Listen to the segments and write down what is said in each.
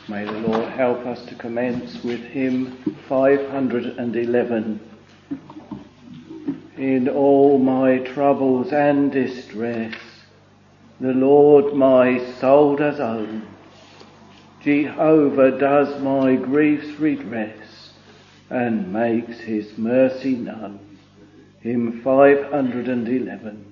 May the Lord help us to commence with hymn 511. In all my troubles and distress, the Lord my soul does own. Jehovah does my griefs redress, and makes his mercy known. Hymn 511.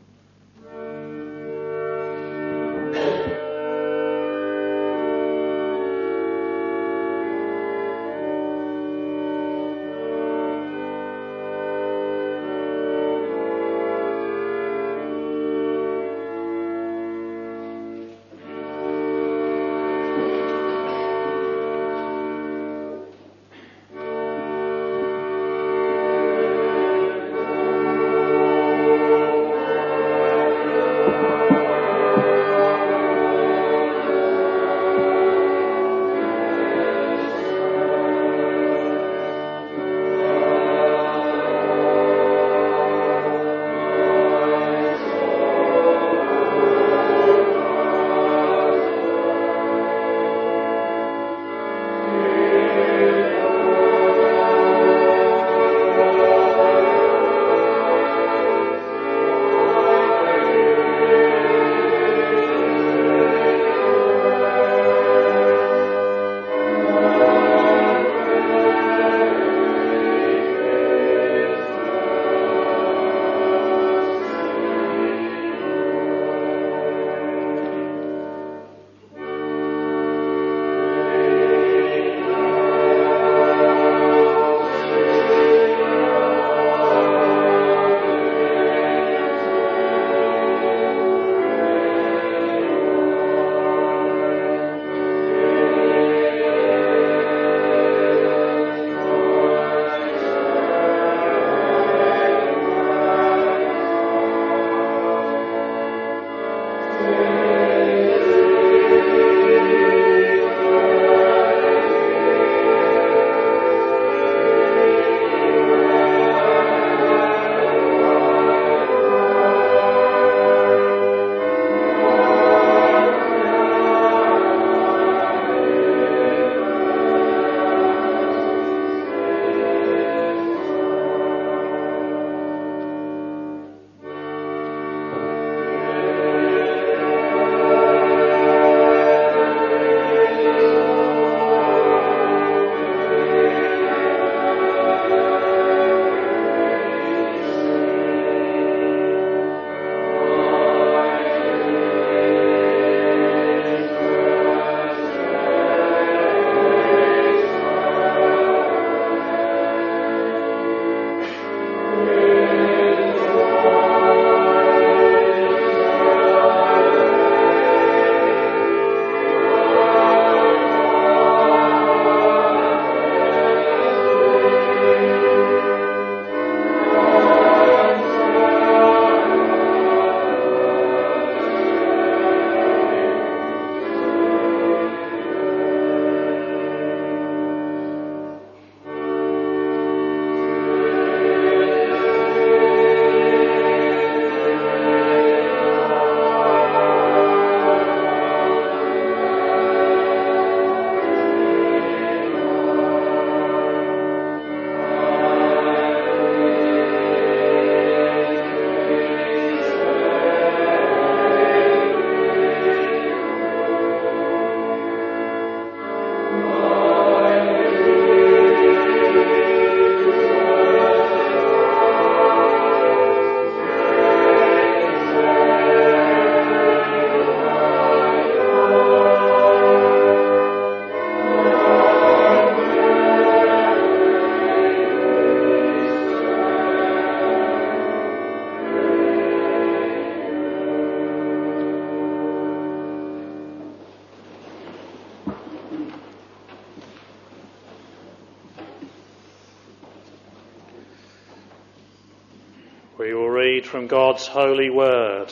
We will read from God's holy word,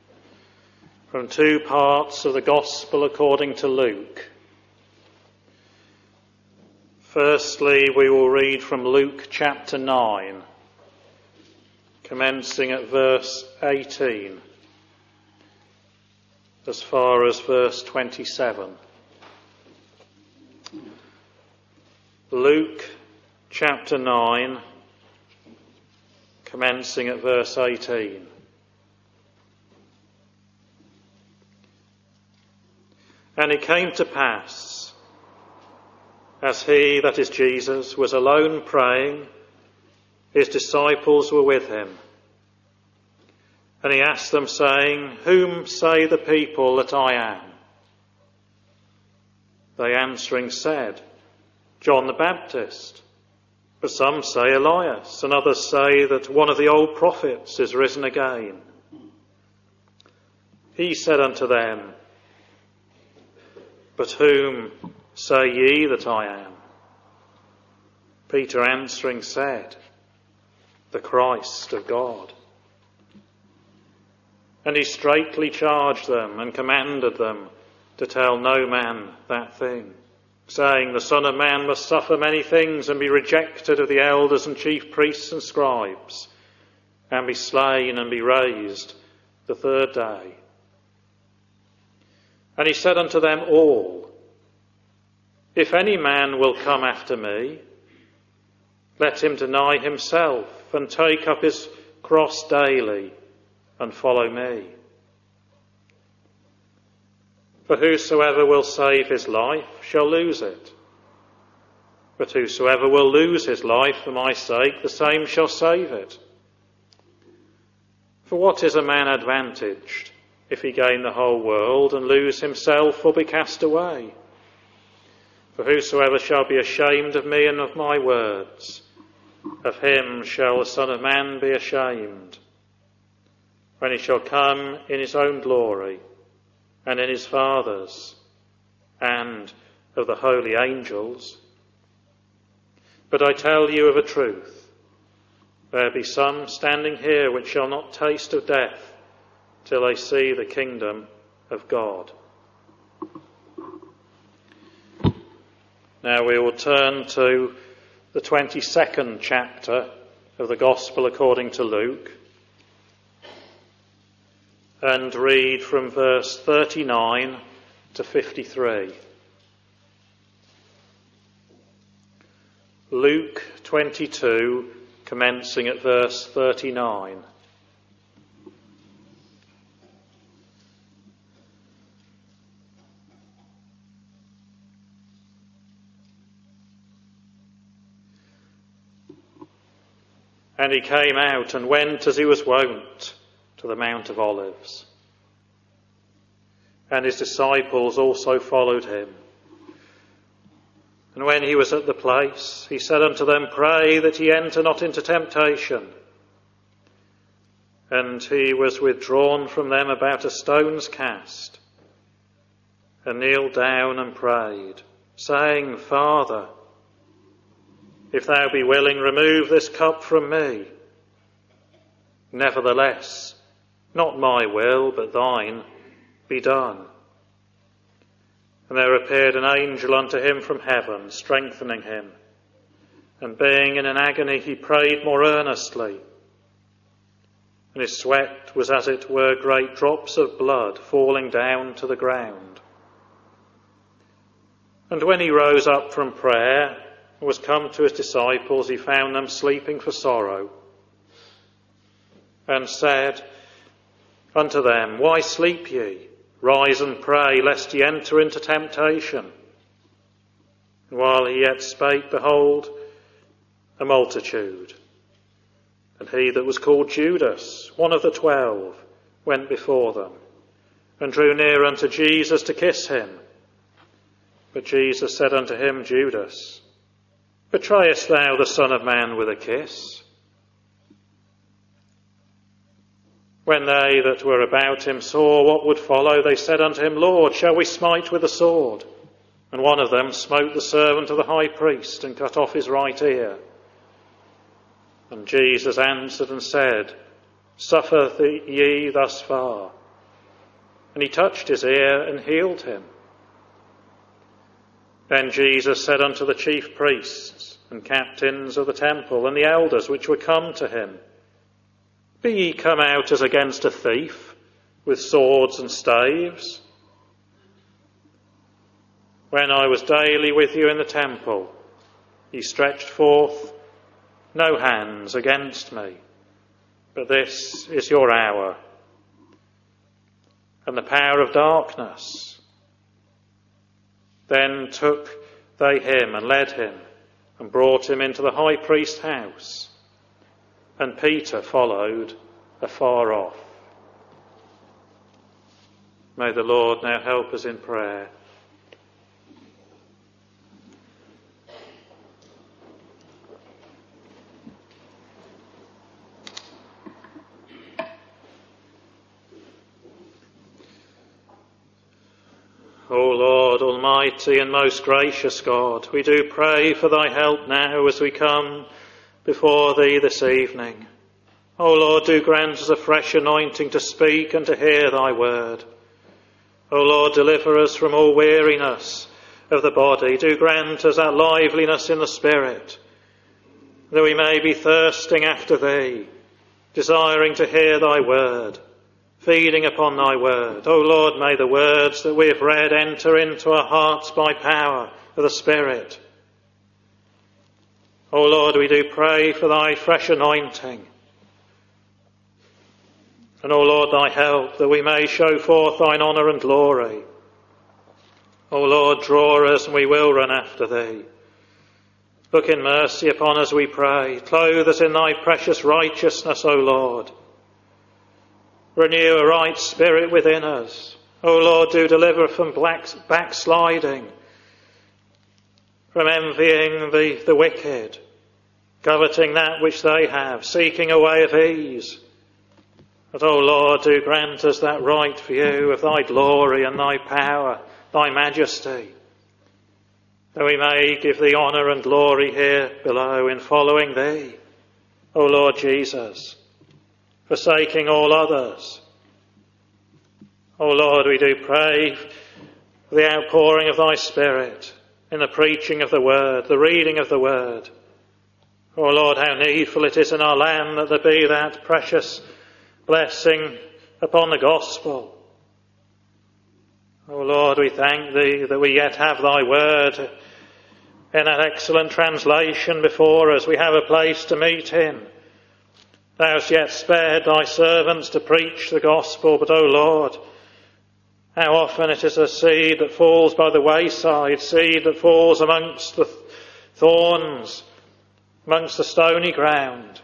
from two parts of the Gospel according to Luke. Firstly, we will read from Luke chapter 9, commencing at verse 18, as far as verse 27. Luke chapter 9, commencing at verse 18. And it came to pass, as he, that is Jesus, was alone praying, his disciples were with him. And he asked them, saying, Whom say the people that I am? They answering said, John the Baptist. But some say Elias, and others say that one of the old prophets is risen again. He said unto them, But whom say ye that I am? Peter answering said, The Christ of God. And he straitly charged them and commanded them to tell no man that thing, saying, The Son of Man must suffer many things and be rejected of the elders and chief priests and scribes, and be slain and be raised the third day. And he said unto them all, If any man will come after me, let him deny himself and take up his cross daily and follow me. For whosoever will save his life shall lose it. But whosoever will lose his life for my sake, the same shall save it. For what is a man advantaged if he gain the whole world and lose himself or be cast away? For whosoever shall be ashamed of me and of my words, of him shall the Son of Man be ashamed, when he shall come in his own glory, and in his Father's, and of the holy angels. But I tell you of a truth, there be some standing here which shall not taste of death till they see the kingdom of God. Now we will turn to the 22nd chapter of the Gospel according to Luke, and read from verse 39 to 53. Luke 22, commencing at verse 39. And he came out and went as he was wont to the Mount of Olives. And his disciples also followed him. And when he was at the place, he said unto them, Pray that ye enter not into temptation. And he was withdrawn from them about a stone's cast, and kneeled down and prayed, saying, Father, if thou be willing, remove this cup from me. Nevertheless, not my will, but thine, be done. And there appeared an angel unto him from heaven, strengthening him. And being in an agony, he prayed more earnestly. And his sweat was as it were great drops of blood falling down to the ground. And when he rose up from prayer and was come to his disciples, he found them sleeping for sorrow. And said unto them, Why sleep ye? Rise and pray, lest ye enter into temptation. And while he yet spake, behold, a multitude. And he that was called Judas, one of the 12, went before them, and drew near unto Jesus to kiss him. But Jesus said unto him, Judas, betrayest thou the Son of Man with a kiss? When they that were about him saw what would follow, they said unto him, Lord, shall we smite with the sword? And one of them smote the servant of the high priest, and cut off his right ear. And Jesus answered and said, Suffer ye thus far? And he touched his ear and healed him. Then Jesus said unto the chief priests and captains of the temple and the elders which were come to him, Be ye come out as against a thief, with swords and staves? When I was daily with you in the temple, He stretched forth no hands against me, but this is your hour. And the power of darkness. Then took they him and led him and brought him into the high priest's house. And Peter followed afar off. May the Lord now help us in prayer. O Lord, almighty and most gracious God, we do pray for thy help now as we come before thee this evening. O Lord, do grant us a fresh anointing to speak and to hear thy word. O Lord, deliver us from all weariness of the body. Do grant us that liveliness in the spirit, that we may be thirsting after thee, desiring to hear thy word, feeding upon thy word. O Lord, may the words that we have read enter into our hearts by power of the Spirit. O Lord, we do pray for thy fresh anointing. And O Lord, thy help, that we may show forth thine honour and glory. O Lord, draw us and we will run after thee. Look in mercy upon us, we pray. Clothe us in thy precious righteousness, O Lord. Renew a right spirit within us. O Lord, do deliver from backsliding, from envying the wicked, coveting that which they have, seeking a way of ease. But, O Lord, do grant us that right view of thy glory and thy power, thy majesty, that we may give thee honour and glory here below in following thee, O Lord Jesus, forsaking all others. O Lord, we do pray for the outpouring of thy Spirit in the preaching of the word, the reading of the word. O Lord, how needful it is in our land that there be that precious blessing upon the gospel. O Lord, we thank thee that we yet have thy word in that excellent translation before us. We have a place to meet in. Thou hast yet spared thy servants to preach the gospel, but, O Lord, how often it is a seed that falls by the wayside, seed that falls amongst the thorns, amongst the stony ground.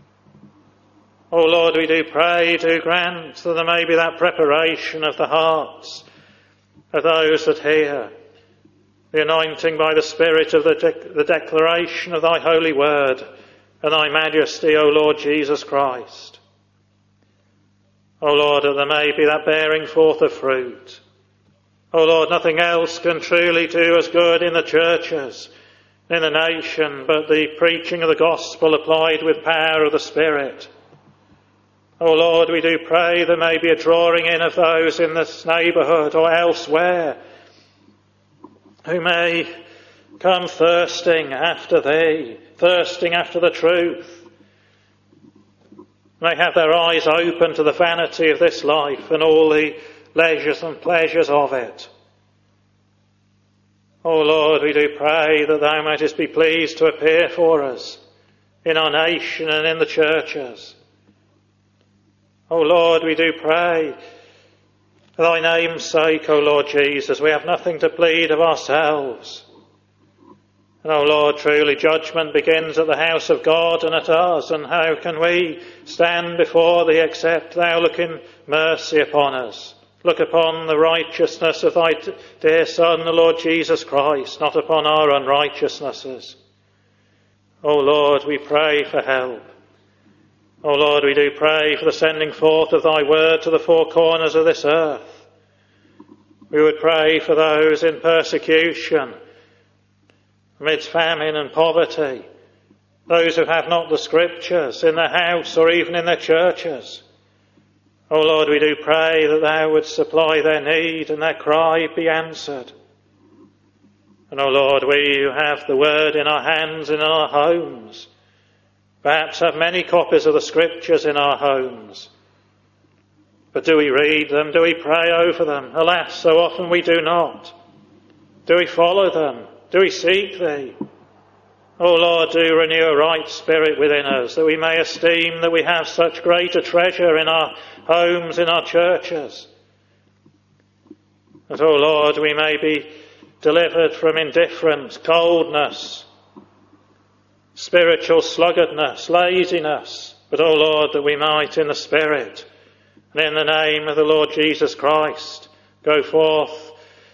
O Lord, we do pray, do grant that there may be that preparation of the hearts of those that hear, the anointing by the Spirit of the declaration of thy holy word and thy majesty, O Lord Jesus Christ. O Lord, that there may be that bearing forth of fruit. O Lord, nothing else can truly do us good in the churches, in the nation, but the preaching of the gospel applied with power of the Spirit. O Lord, we do pray there may be a drawing in of those in this neighbourhood or elsewhere who may come thirsting after thee, thirsting after the truth. May have their eyes open to the vanity of this life and all the leisures and pleasures of it. O Lord, we do pray that thou mightest be pleased to appear for us in our nation and in the churches. O Lord, we do pray for thy name's sake, O Lord Jesus. We have nothing to plead of ourselves. And, O Lord, truly judgment begins at the house of God and at us. And how can we stand before thee except thou look in mercy upon us? Look upon the righteousness of thy dear Son, the Lord Jesus Christ, not upon our unrighteousnesses. O Lord, we pray for help. O Lord, we do pray for the sending forth of thy word to the four corners of this earth. We would pray for those in persecution, amidst famine and poverty, those who have not the scriptures in their house or even in their churches. O Lord, we do pray that thou wouldst supply their need and their cry be answered. And, O Lord, we who have the word in our hands and in our homes, perhaps have many copies of the scriptures in our homes. But do we read them? Do we pray over them? Alas, so often we do not. Do we follow them? Do we seek thee? O Lord, do renew a right spirit within us, that we may esteem that we have such greater treasure in our homes, in our churches. That, O Lord, we may be delivered from indifference, coldness, spiritual sluggardness, laziness. But, O Lord, that we might in the Spirit and in the name of the Lord Jesus Christ go forth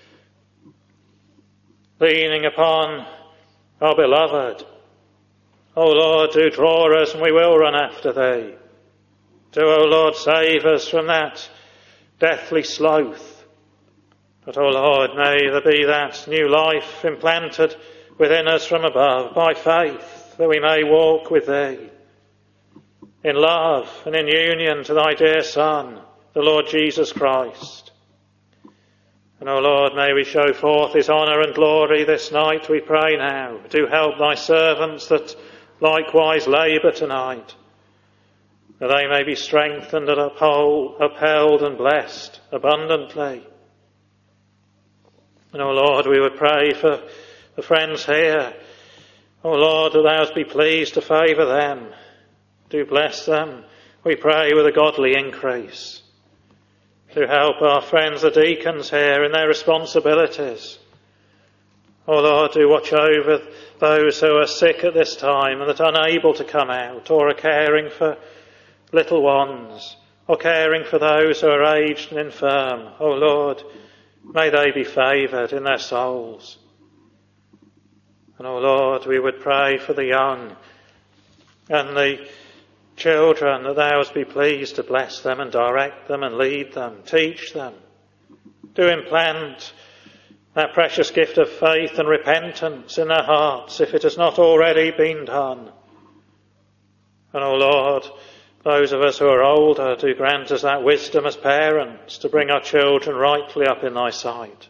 leaning upon our beloved. O Lord, do draw us and we will run after thee. Do, O Lord, save us from that deathly sloth. But, O Lord, may there be that new life implanted within us from above by faith, that we may walk with thee in love and in union to thy dear Son, the Lord Jesus Christ. And, O Lord, may we show forth his honour and glory this night, we pray now. Do help thy servants that likewise labour tonight, that they may be strengthened and upheld and blessed abundantly. And, O Lord, we would pray for the friends here. O Lord, that thou be pleased to favour them. Do bless them, we pray, with a godly increase. To help our friends the deacons here in their responsibilities. O Lord, do watch over those who are sick at this time and that are unable to come out, or are caring for little ones, or caring for those who are aged and infirm. O Lord, may they be favoured in their souls. And, O Lord, we would pray for the young and the children, that thou be pleased to bless them and direct them and lead them, teach them. Do implant that precious gift of faith and repentance in their hearts, if it has not already been done. And, O Lord, those of us who are older, do grant us that wisdom as parents to bring our children rightly up in thy sight.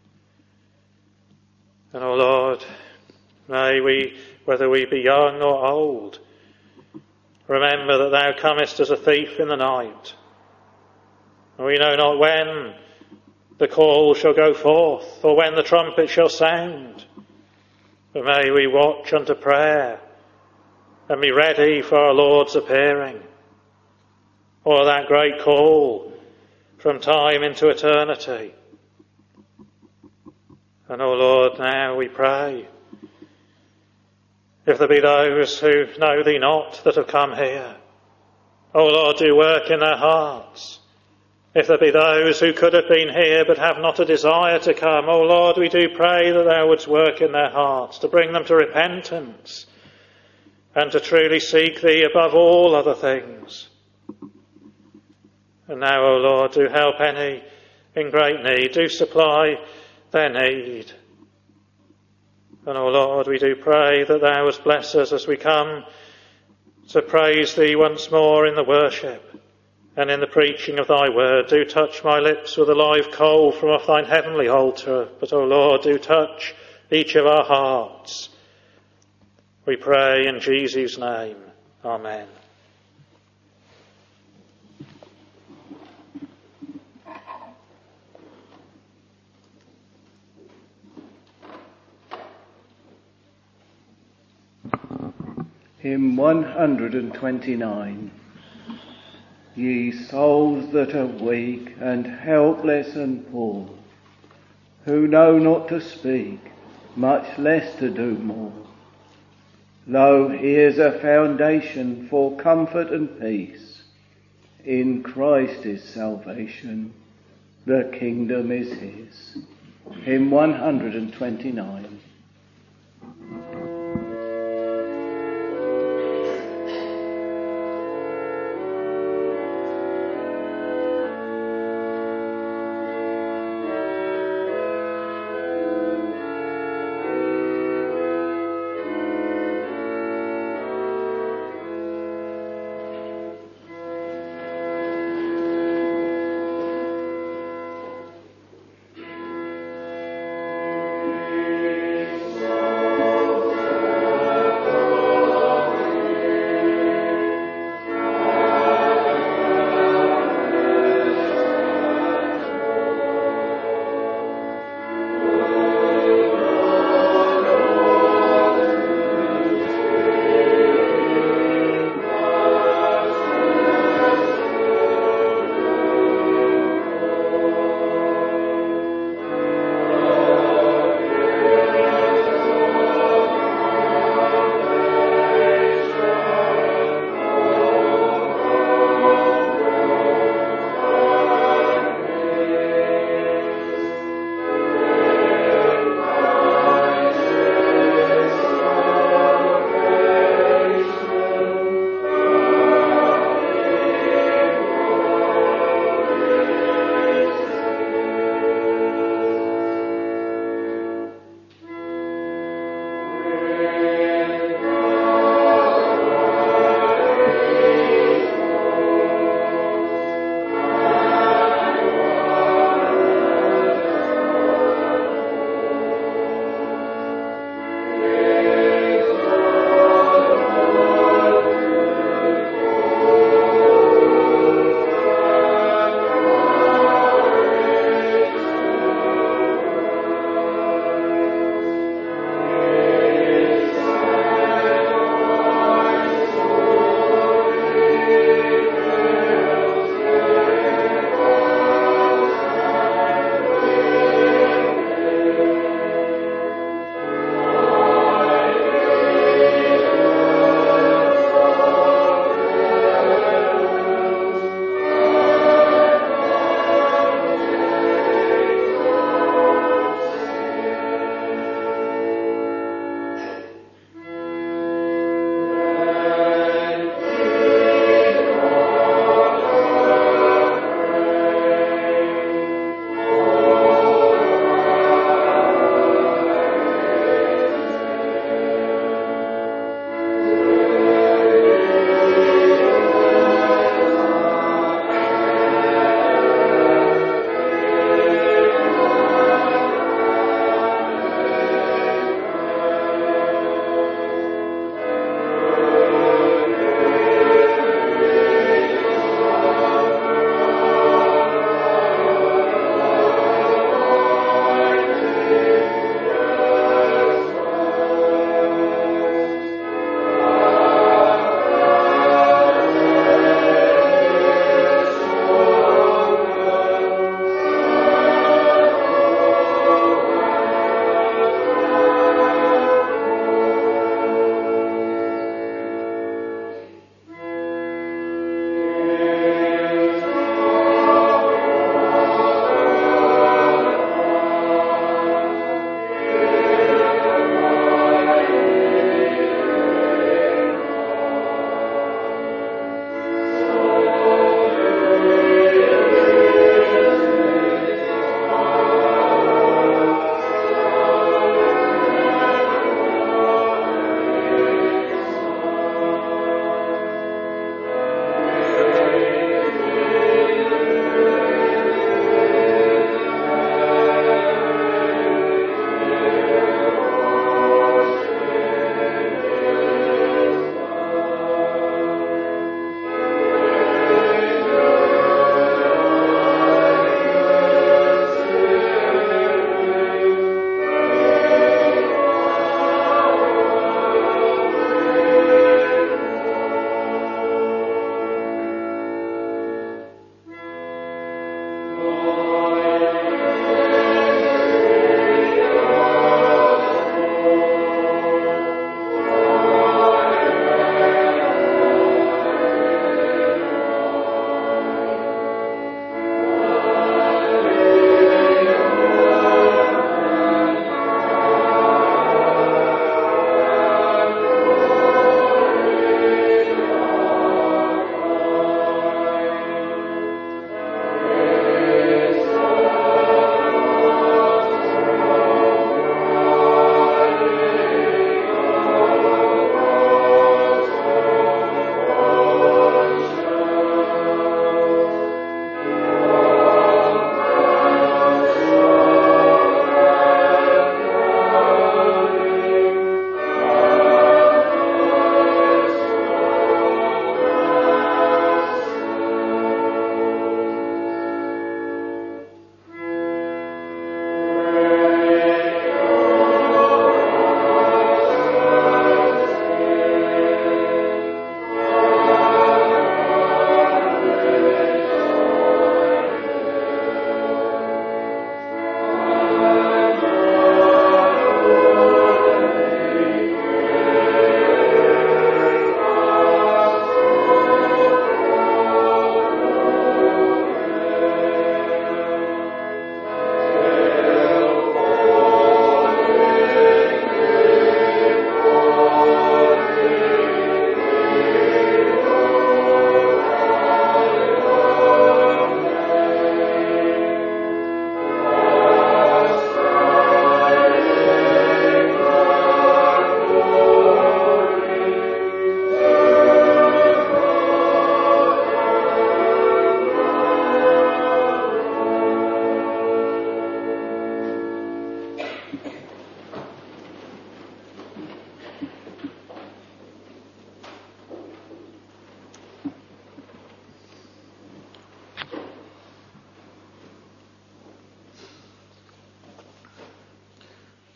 And, O Lord, may we, whether we be young or old, remember that thou comest as a thief in the night. And we know not when the call shall go forth, or when the trumpet shall sound. But may we watch unto prayer, and be ready for our Lord's appearing, or that great call from time into eternity. And, O Lord, now we pray, if there be those who know thee not that have come here, O Lord, do work in their hearts. If there be those who could have been here but have not a desire to come, O Lord, we do pray that thou wouldst work in their hearts to bring them to repentance and to truly seek thee above all other things. And now, O Lord, do help any in great need, do supply their need. And, O Lord, we do pray that thou wouldst bless us as we come to praise thee once more in the worship and in the preaching of thy word. Do touch my lips with a live coal from off thine heavenly altar. But, O Lord, do touch each of our hearts. We pray in Jesus' name. Amen. Hymn 129. Ye souls that are weak and helpless and poor, who know not to speak, much less to do more. Lo, here's a foundation for comfort and peace. In Christ is salvation, the kingdom is his. Hymn 129.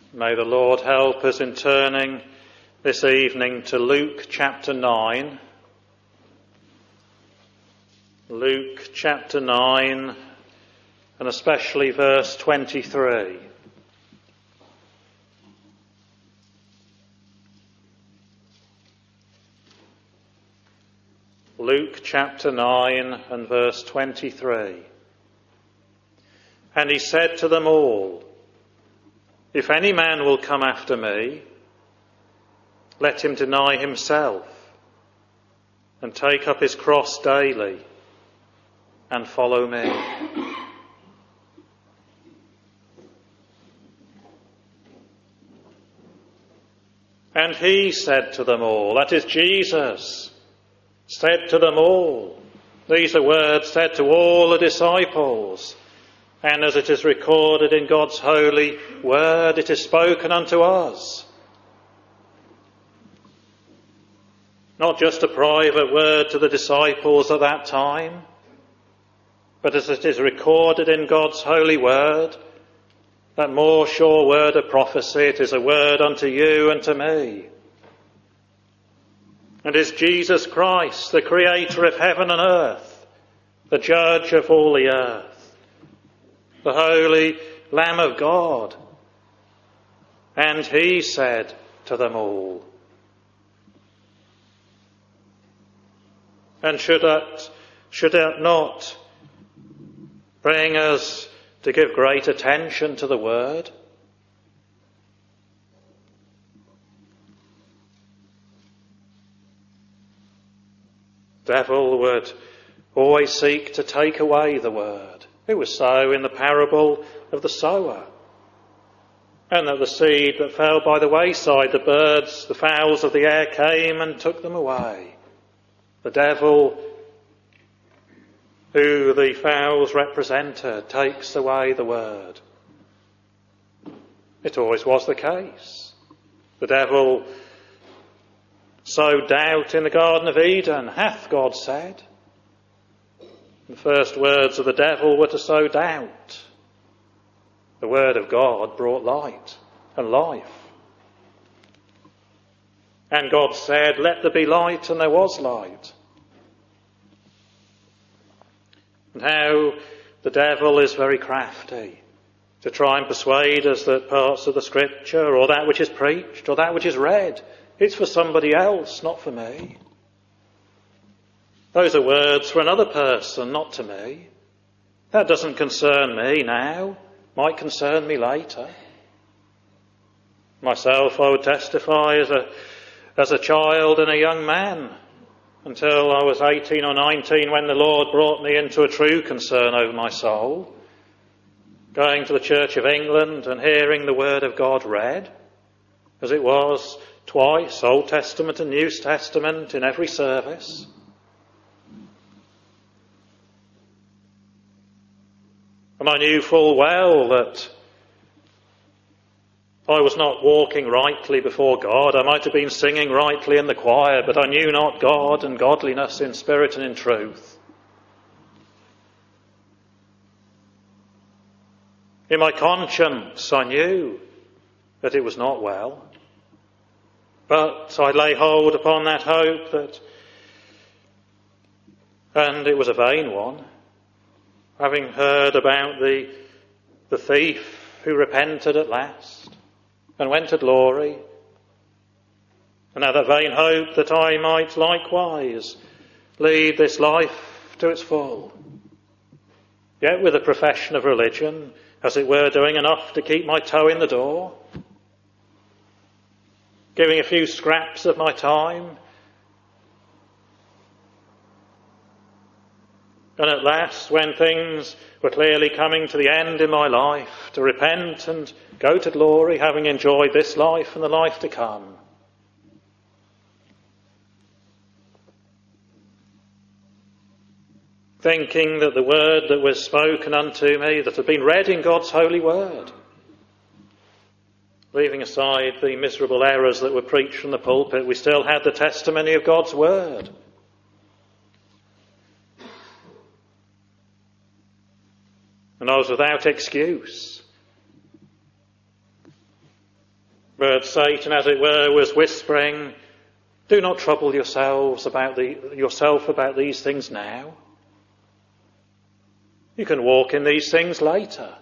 May the Lord help us in turning this evening to Luke chapter 9. Luke chapter 9, and especially verse 23. Luke chapter 9 and verse 23. And he said to them all, "If any man will come after me, let him deny himself and take up his cross daily and follow me." And he said to them all, that is Jesus, said to them all. These are words said to all the disciples. And as it is recorded in God's holy word, it is spoken unto us. Not just a private word to the disciples at that time, but as it is recorded in God's holy word, that more sure word of prophecy, it is a word unto you and to me. And is Jesus Christ, the creator of heaven and earth, the judge of all the earth, the holy Lamb of God. And he said to them all. And should that not bring us to give great attention to the word? The devil would always seek to take away the word. It was so in the parable of the sower. And that the seed that fell by the wayside, the birds, the fowls of the air came and took them away. The devil, who the fowls represented, takes away the word. It always was the case. The devil sowed doubt in the Garden of Eden, hath God said. The first words of the devil were to sow doubt. The word of God brought light and life. And God said, "Let there be light," and there was light. And how the devil is very crafty to try and persuade us that parts of the scripture or that which is preached or that which is read, it's for somebody else, not for me. Those are words for another person, not to me. That doesn't concern me now. Might concern me later. Myself, I would testify as a child and a young man, until I was 18 or 19 when the Lord brought me into a true concern over my soul, going to the Church of England and hearing the Word of God read, as it was twice, Old Testament and New Testament, in every service. And I knew full well that I was not walking rightly before God. I might have been singing rightly in the choir, but I knew not God and godliness in spirit and in truth. In my conscience, I knew that it was not well. But I lay hold upon that hope and it was a vain one. Having heard about the thief who repented at last and went to glory, and had that vain hope that I might likewise lead this life to its full, yet with a profession of religion, as it were, doing enough to keep my toe in the door, giving a few scraps of my time. And at last, when things were clearly coming to the end in my life, to repent and go to glory, having enjoyed this life and the life to come. Thinking that the word that was spoken unto me, that had been read in God's holy word, leaving aside the miserable errors that were preached from the pulpit, we still had the testimony of God's word. And I was without excuse. But Satan, as it were, was whispering, do not trouble yourself about these things now. You can walk in these things later.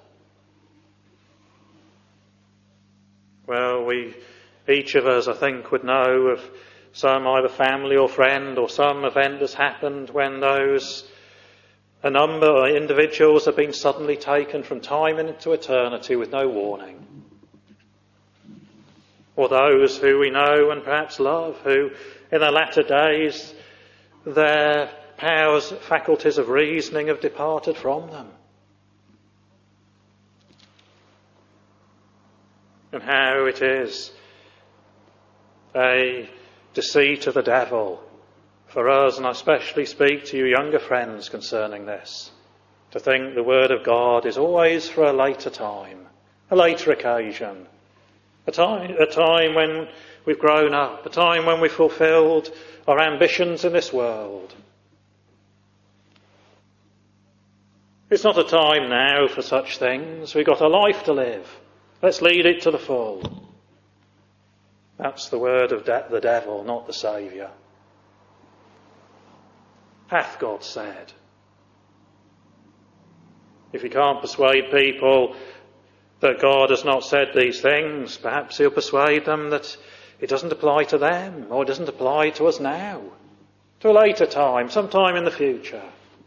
Well, each of us, I think, would know of some either family or friend or some event that's happened when a number of individuals have been suddenly taken from time into eternity with no warning. Or those who we know and perhaps love, who in their latter days, their powers, faculties of reasoning have departed from them. And how it is a deceit of the devil for us, and I especially speak to you younger friends concerning this, to think the Word of God is always for a later time, a later occasion, a time when we've grown up, a time when we've fulfilled our ambitions in this world. It's not a time now for such things. We've got a life to live. Let's lead it to the full. That's the word of the devil, not the Saviour. Hath God said? If he can't persuade people that God has not said these things, perhaps he'll persuade them that it doesn't apply to them, or it doesn't apply to us now, to a later time, sometime in the future.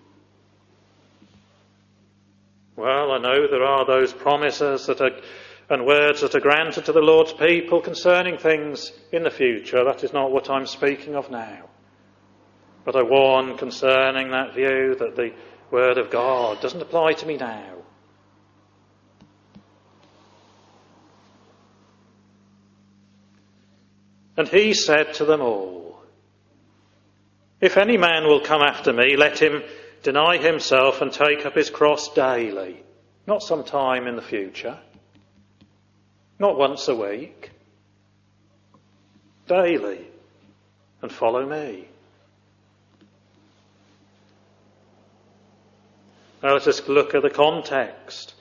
Well, I know there are those promises and words that are granted to the Lord's people concerning things in the future. That is not what I'm speaking of now. But I warn concerning that view that the Word of God doesn't apply to me now. And he said to them all, if any man will come after me, let him deny himself and take up his cross daily. Not some time in the future. Not once a week. Daily. And follow me. Now let us look at the context.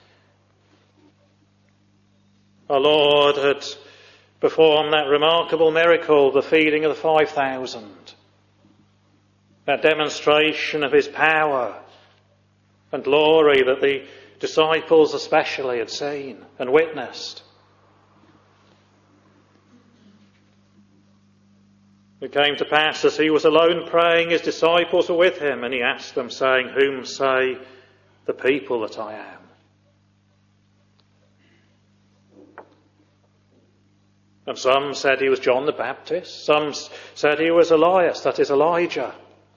Our Lord had performed that remarkable miracle, the feeding of the 5,000. That demonstration of his power and glory that the disciples especially had seen and witnessed. It came to pass as he was alone praying, his disciples were with him, and he asked them, saying, whom say the people that I am? And some said he was John the Baptist. Some said he was Elias, that is Elijah.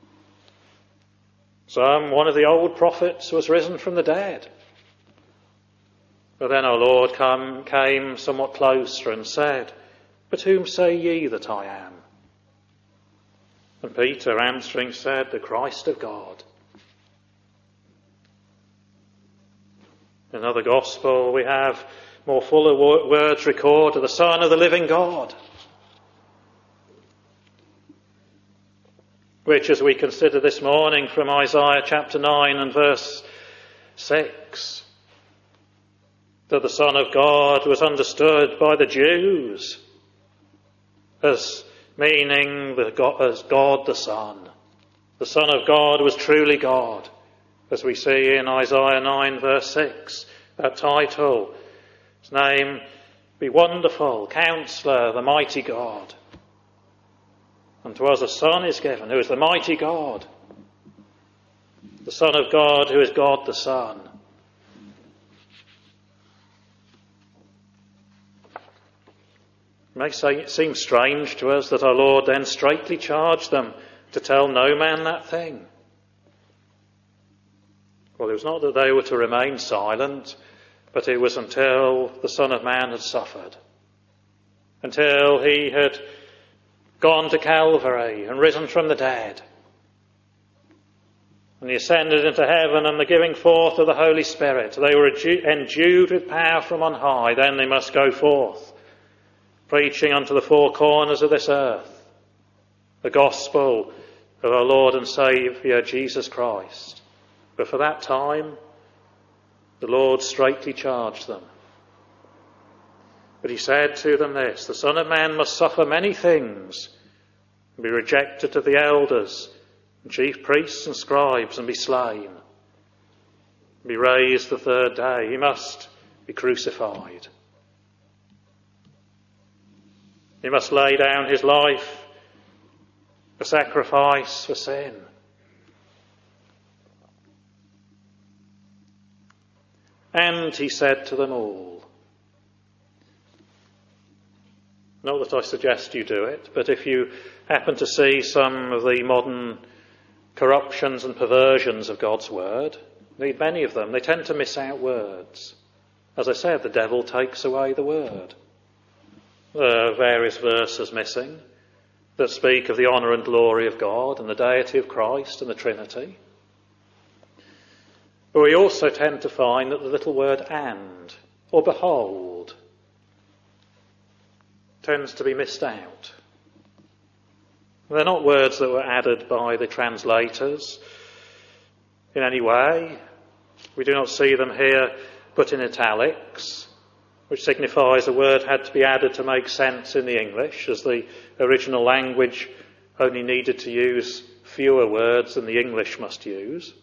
Some, one of the old prophets, was risen from the dead. But then our Lord came somewhat closer and said, but whom say ye that I am? And Peter answering said, the Christ of God. In another gospel we have more fuller words record of the Son of the living God, which, as we consider this morning from Isaiah chapter 9 and verse 6, that the Son of God was understood by the Jews as meaning as God the Son. The Son of God was truly God, as we see in Isaiah 9 verse 6, that title. His name be Wonderful, Counselor, the Mighty God. And to us a Son is given, who is the Mighty God. The Son of God, who is God the Son. It may seem strange to us that our Lord then straitly charged them to tell no man that thing. Well, it was not that they were to remain silent, but it was until the Son of Man had suffered, until he had gone to Calvary and risen from the dead, and he ascended into heaven, and the giving forth of the Holy Spirit, they were endued with power from on high. Then they must go forth, preaching unto the four corners of this earth the gospel of our Lord and Saviour Jesus Christ. But for that time, the Lord straitly charged them. But he said to them this, the Son of Man must suffer many things, and be rejected of the elders, and chief priests and scribes, and be slain, and be raised the third day. He must be crucified. He must lay down his life a sacrifice for sin. And he said to them all, not that I suggest you do it, but if you happen to see some of the modern corruptions and perversions of God's word, indeed many of them, they tend to miss out words. As I said, the devil takes away the word. There are various verses missing that speak of the honour and glory of God and the deity of Christ and the Trinity. But we also tend to find that the little word and or behold tends to be missed out. They're not words that were added by the translators in any way. We do not see them here put in italics, which signifies a word had to be added to make sense in the English, as the original language only needed to use fewer words than the English must use.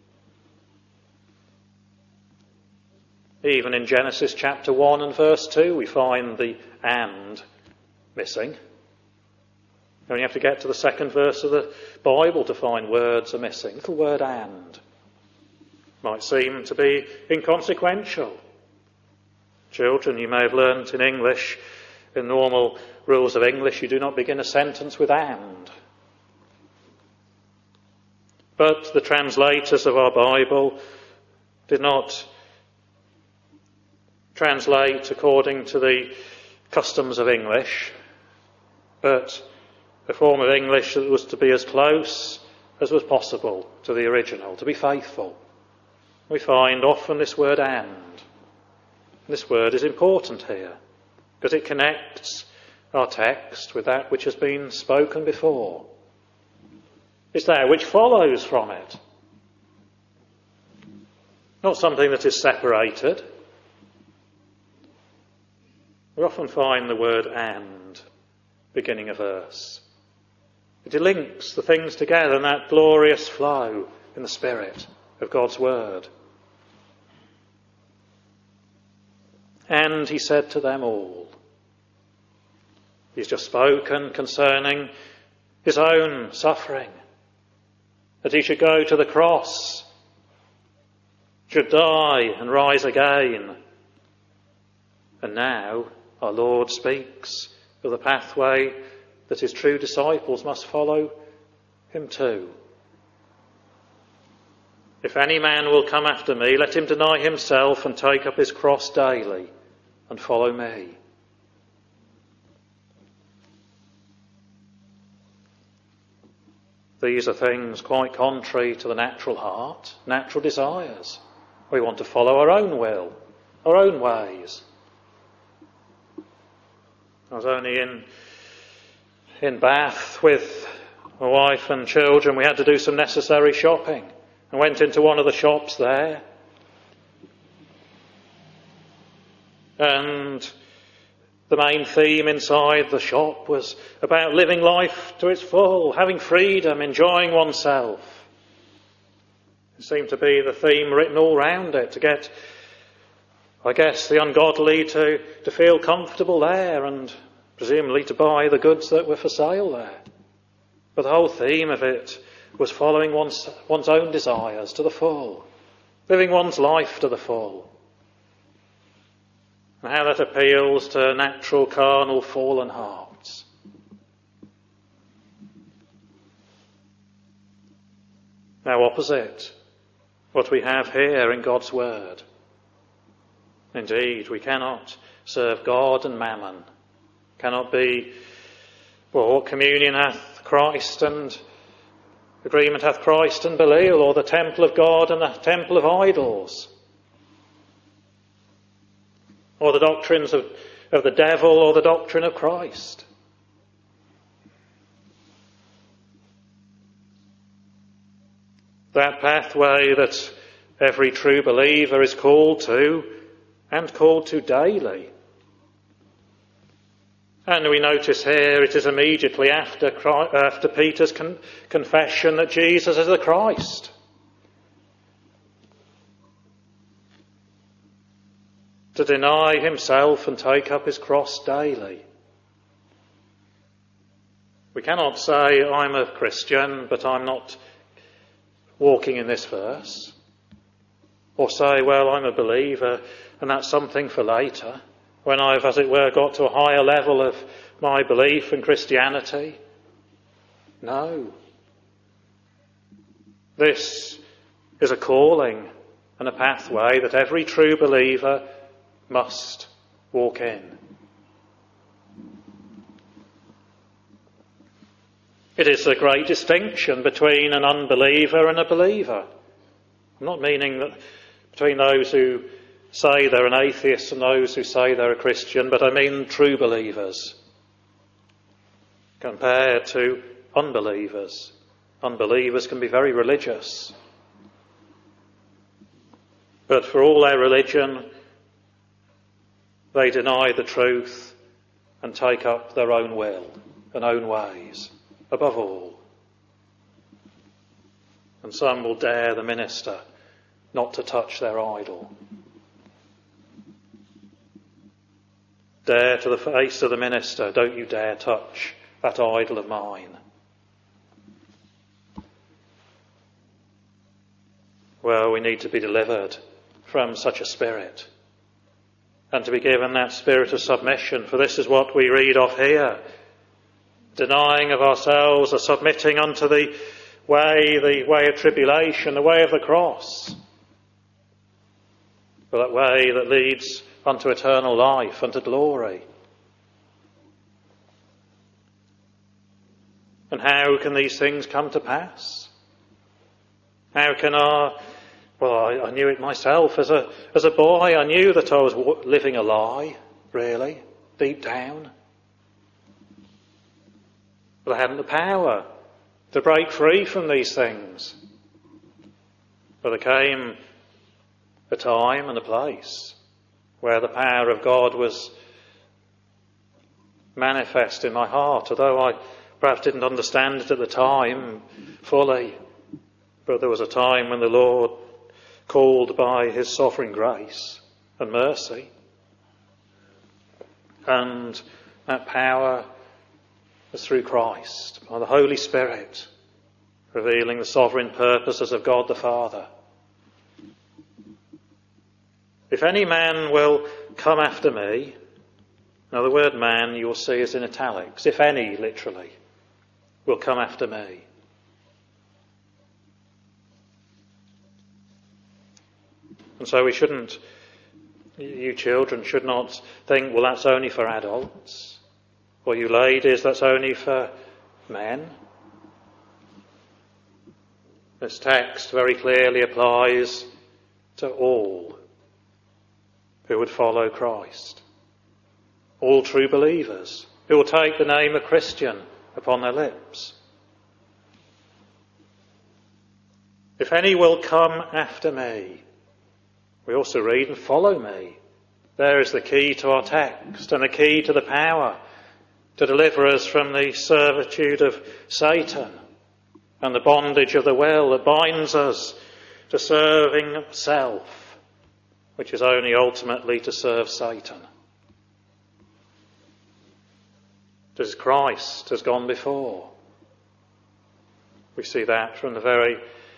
Even in Genesis chapter 1 and verse 2, we find the and missing. You only have to get to the second verse of the Bible to find words are missing. The word and might seem to be inconsequential. Children, you may have learnt in English, in normal rules of English, you do not begin a sentence with and. But the translators of our Bible did not translate according to the customs of English, but a form of English that was to be as close as was possible to the original, to be faithful. We find often this word and. This word is important here because it connects our text with that which has been spoken before. It's that which follows from it. Not something that is separated. We often find the word and beginning a verse. It links the things together in that glorious flow in the Spirit of God's word. And he said to them all. He's just spoken concerning his own suffering, that he should go to the cross, should die and rise again. And now our Lord speaks of the pathway that his true disciples must follow him too. If any man will come after me, let him deny himself and take up his cross daily and follow me. These are things quite contrary to the natural heart, natural desires. We want to follow our own will, our own ways. I was only in Bath with my wife and children. We had to do some necessary shopping. I went into one of the shops there. And the main theme inside the shop was about living life to its full, having freedom, enjoying oneself. It seemed to be the theme written all round it, to get, I guess, the ungodly to feel comfortable there and presumably to buy the goods that were for sale there. But the whole theme of it was following one's own desires to the full, living one's life to the full. And how that appeals to natural, carnal, fallen hearts. Now opposite what we have here in God's Word. Indeed, we cannot serve God and mammon. Cannot be, well, what communion hath Christ and agreement hath Christ and Belial, or the temple of God and the temple of idols. Or the doctrines of the devil or the doctrine of Christ. That pathway that every true believer is called to, and called to daily, And we notice here it is immediately after Peter's confession that Jesus is the Christ. To deny himself and take up his cross daily. We cannot say, I'm a Christian, but I'm not walking in this verse. Or say, well, I'm a believer, and that's something for later, when I've, as it were, got to a higher level of my belief in Christianity. No. This is a calling and a pathway that every true believer must walk in. It is a great distinction between an unbeliever and a believer. I'm not meaning that between those who say they're an atheist and those who say they're a Christian, but I mean true believers compared to unbelievers. Unbelievers can be very religious, but for all their religion, they deny the truth and take up their own will and own ways, above all. And some will dare the minister not to touch their idol. Dare to the face of the minister, don't you dare touch that idol of mine. Well, we need to be delivered from such a spirit and to be given that spirit of submission, for this is what we read of here. Denying of ourselves, or submitting unto the way of tribulation, the way of the cross. For that way that leads unto eternal life, unto glory. And how can these things come to pass? How can I knew it myself as a boy. I knew that I was living a lie, really, deep down. But I hadn't the power to break free from these things. But there came a time and a place where the power of God was manifest in my heart, although I perhaps didn't understand it at the time fully. But there was a time when the Lord called by his sovereign grace and mercy. And that power was through Christ, by the Holy Spirit, revealing the sovereign purposes of God the Father. If any man will come after me, now the word man you'll see is in italics, if any, literally, will come after me. And so we shouldn't, you children should not think, well, that's only for adults. Or you ladies, that's only for men. This text very clearly applies to all who would follow Christ. All true believers who will take the name of Christian upon their lips. If any will come after me, we also read, and follow me. There is the key to our text and the key to the power to deliver us from the servitude of Satan and the bondage of the will that binds us to serving self, which is only ultimately to serve Satan. Just Christ has gone before. We see that from the very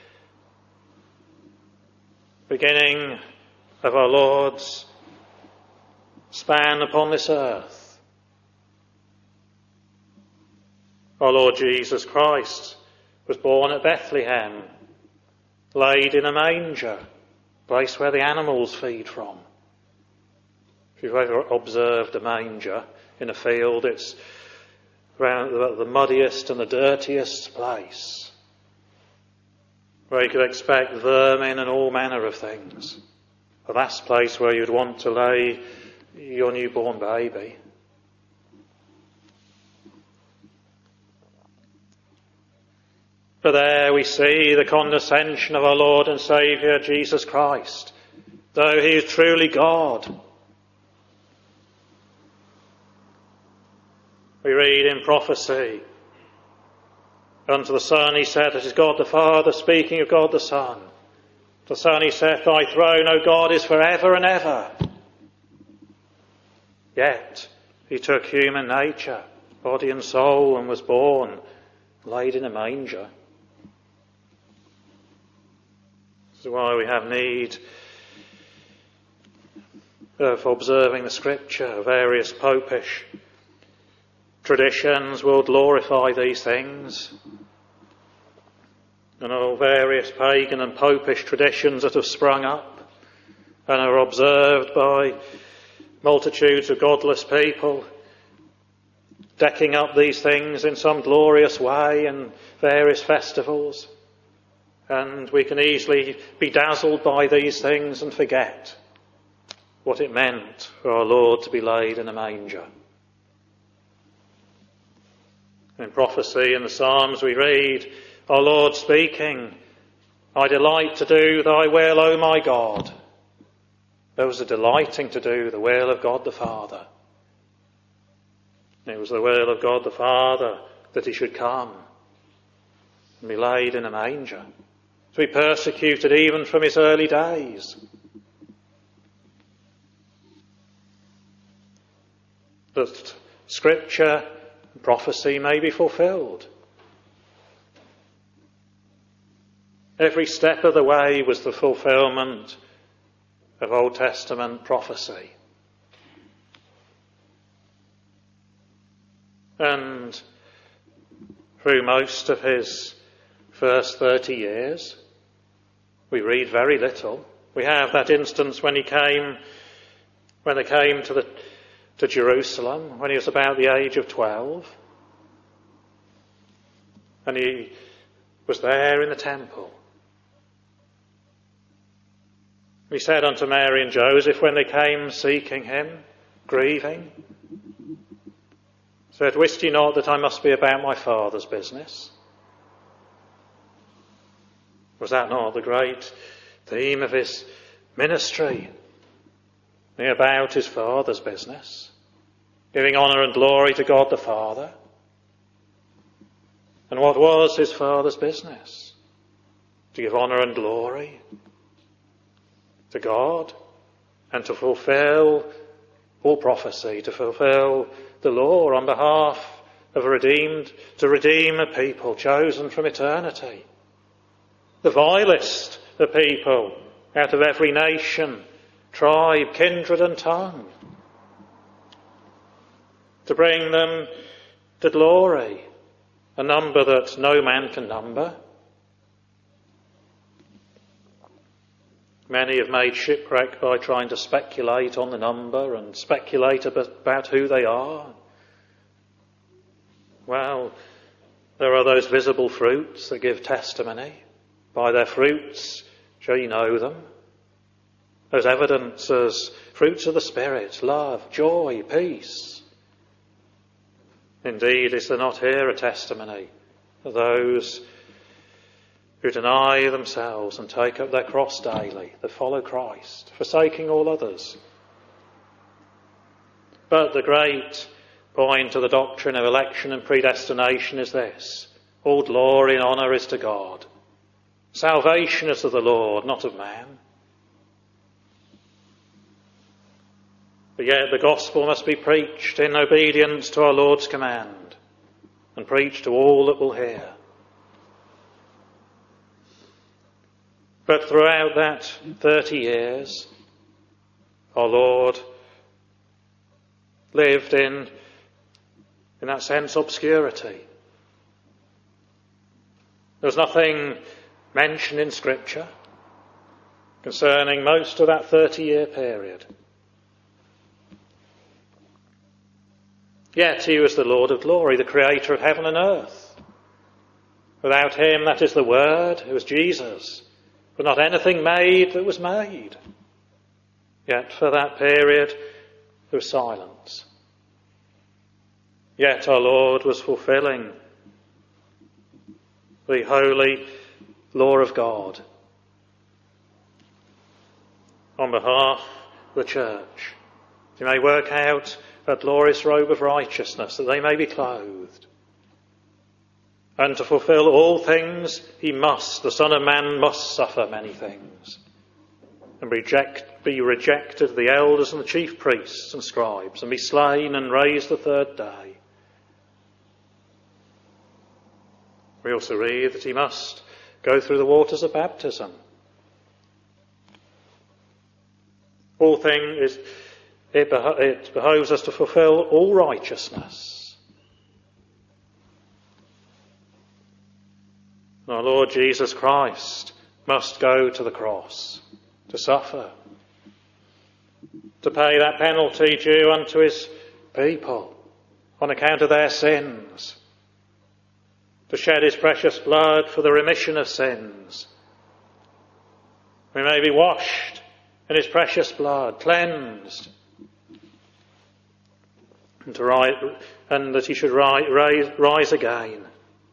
beginning of our Lord's span upon this earth. Our Lord Jesus Christ was born at Bethlehem, laid in a manger, place where the animals feed from. If you've ever observed a manger in a field, it's around the muddiest and the dirtiest place, where you could expect vermin and all manner of things. The last place where you'd want to lay your newborn baby. But there we see the condescension of our Lord and Saviour Jesus Christ, though he is truly God. We read in prophecy, unto the Son he said, it is God the Father speaking of God the Son. To the Son he saith, thy throne, O God, is for ever and ever. Yet he took human nature, body and soul, and was born, laid in a manger. This is why we have need of observing the Scripture. Various popish traditions will glorify these things, and all various pagan and popish traditions that have sprung up and are observed by multitudes of godless people, decking up these things in some glorious way in various festivals. And we can easily be dazzled by these things and forget what it meant for our Lord to be laid in a manger. In prophecy in the Psalms we read our Lord speaking, I delight to do thy will, O my God. Those are delighting to do the will of God the Father. It was the will of God the Father that he should come and be laid in a manger, to be persecuted even from his early days. That Scripture and prophecy may be fulfilled. Every step of the way was the fulfilment of Old Testament prophecy. And through most of his first 30 years, we read very little. We have that instance when they came to Jerusalem, when he was about the age of 12. And he was there in the temple. He said unto Mary and Joseph when they came seeking him, grieving, said, wist ye not that I must be about my Father's business? Was that not the great theme of his ministry? He about his Father's business, giving honour and glory to God the Father. And what was his Father's business? To give honour and glory to God and to fulfil all prophecy, to fulfil the law on behalf of to redeem a people chosen from eternity. The vilest of people out of every nation, tribe, kindred and tongue. To bring them to glory, a number that no man can number. Many have made shipwreck by trying to speculate on the number and speculate about who they are. Well, there are those visible fruits that give testimony. By their fruits shall ye know them. Those evidences, fruits of the Spirit, love, joy, peace. Indeed, is there not here a testimony of those who deny themselves and take up their cross daily, that follow Christ, forsaking all others? But the great point of the doctrine of election and predestination is this: all glory and honour is to God. Salvation is of the Lord, not of man. But yet the gospel must be preached in obedience to our Lord's command, and preached to all that will hear. But throughout that 30 years, our Lord lived in that sense, obscurity. There was nothing mentioned in Scripture concerning most of that 30-year period. Yet he was the Lord of glory, the creator of heaven and earth. Without him, that is the Word, it was Jesus, but not anything made that was made. Yet for that period, there was silence. Yet our Lord was fulfilling the holy law of God on behalf of the church. He may work out a glorious robe of righteousness, that they may be clothed. And to fulfill all things, the Son of Man must suffer many things, and be rejected of the elders and the chief priests and scribes, and be slain and raised the third day. We also read that he must go through the waters of baptism. All things, it behoves us to fulfill all righteousness. Our Lord Jesus Christ must go to the cross to suffer, to pay that penalty due unto his people on account of their sins, to shed his precious blood for the remission of sins. We may be washed in his precious blood, cleansed, and that he should rise again,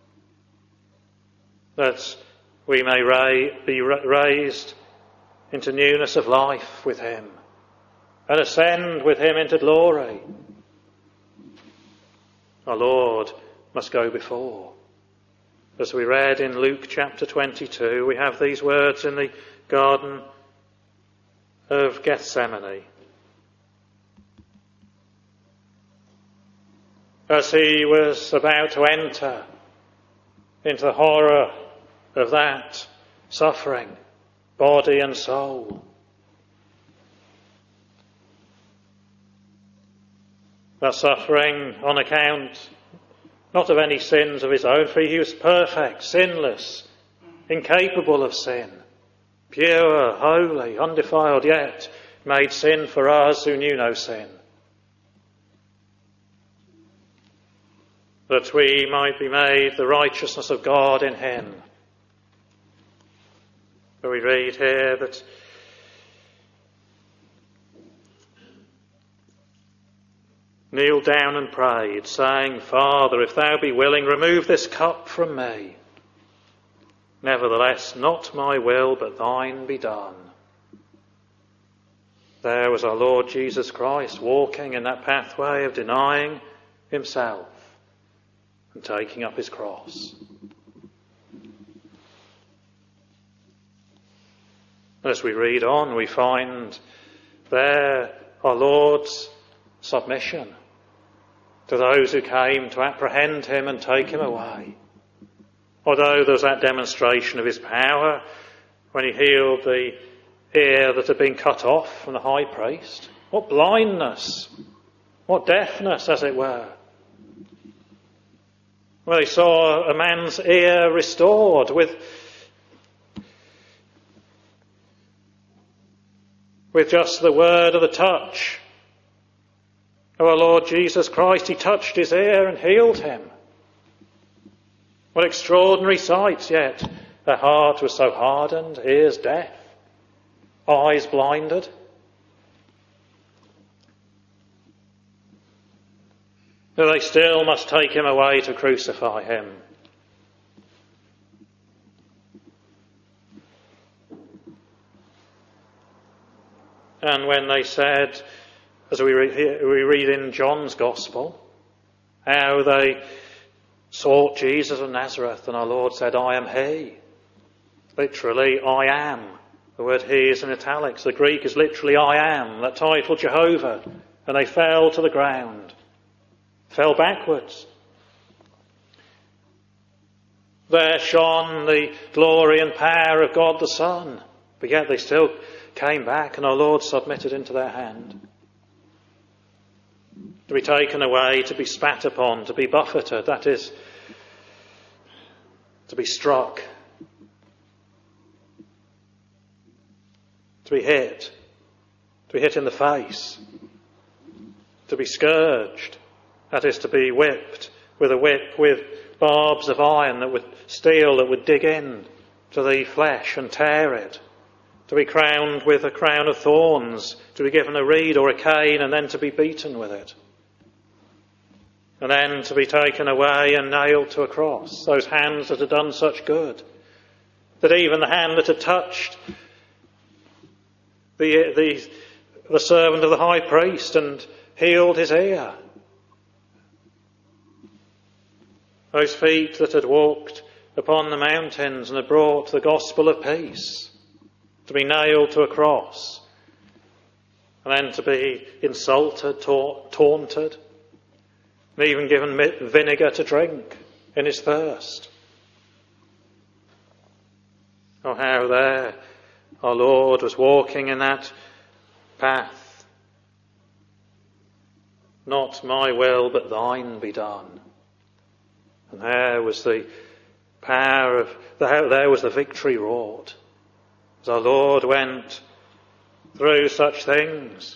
that we may be raised into newness of life with him and ascend with him into glory. Our Lord must go before. As we read in Luke chapter 22, we have these words in the Garden of Gethsemane. As he was about to enter into the horror of that suffering, body and soul, that suffering on account not of any sins of his own, for he was perfect, sinless, incapable of sin, pure, holy, undefiled, yet made sin for us who knew no sin, that we might be made the righteousness of God in him. But we read here that kneeled down and prayed, saying, Father, if thou be willing, remove this cup from me. Nevertheless, not my will, but thine be done. There was our Lord Jesus Christ walking in that pathway of denying himself and taking up his cross. As we read on, we find there our Lord's submission to those who came to apprehend him and take him away. Although there was that demonstration of his power when he healed the ear that had been cut off from the high priest. What blindness, what deafness, as it were. Well, he saw a man's ear restored with just the word of the touch of our Lord Jesus Christ. He touched his ear and healed him. What extraordinary sights, yet their heart was so hardened, ears deaf, eyes blinded. But they still must take him away to crucify him. And when they said, as we read in John's Gospel, how they sought Jesus of Nazareth, and our Lord said, I am he. Literally, I am. The word he is in italics. The Greek is literally I am, that title Jehovah. And they fell to the ground, fell backwards. There shone the glory and power of God the Son, but yet they still came back, and our Lord submitted into their hand. To be taken away, to be spat upon, to be buffeted, that is, to be struck, to be hit in the face, to be scourged, that is, to be whipped with a whip with barbs of iron steel that would dig in to the flesh and tear it, to be crowned with a crown of thorns, to be given a reed or a cane and then to be beaten with it. And then to be taken away and nailed to a cross. Those hands that had done such good. That even the hand that had touched the servant of the high priest and healed his ear. Those feet that had walked upon the mountains and had brought the gospel of peace, to be nailed to a cross, and then to be insulted, taunted, and even given vinegar to drink in his thirst. Oh, how there our Lord was walking in that path. Not my will, but thine be done. And there was the power of, there was the victory wrought. As our Lord went through such things,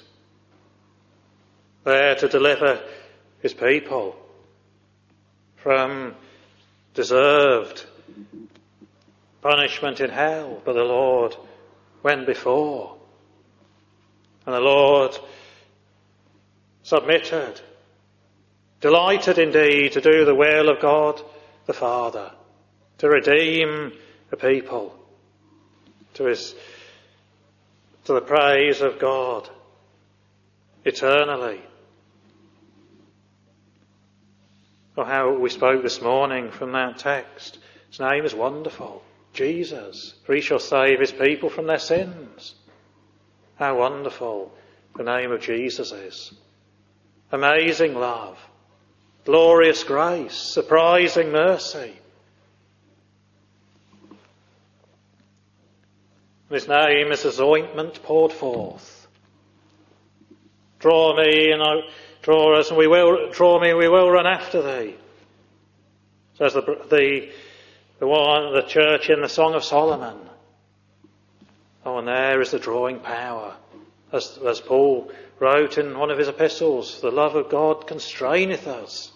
there to deliver his people from deserved punishment in hell, but the Lord went before. And the Lord submitted, delighted indeed to do the will of God the Father, to redeem the people to the praise of God eternally. Oh, how we spoke this morning from that text. His name is wonderful, Jesus, for he shall save his people from their sins. How wonderful the name of Jesus is. Amazing love, glorious grace, surprising mercy. His name is as ointment poured forth. Draw me, and I draw us, and we will draw me, and we will run after thee. Says the church in the Song of Solomon. Oh, and there is the drawing power. As Paul wrote in one of his epistles, the love of God constraineth us.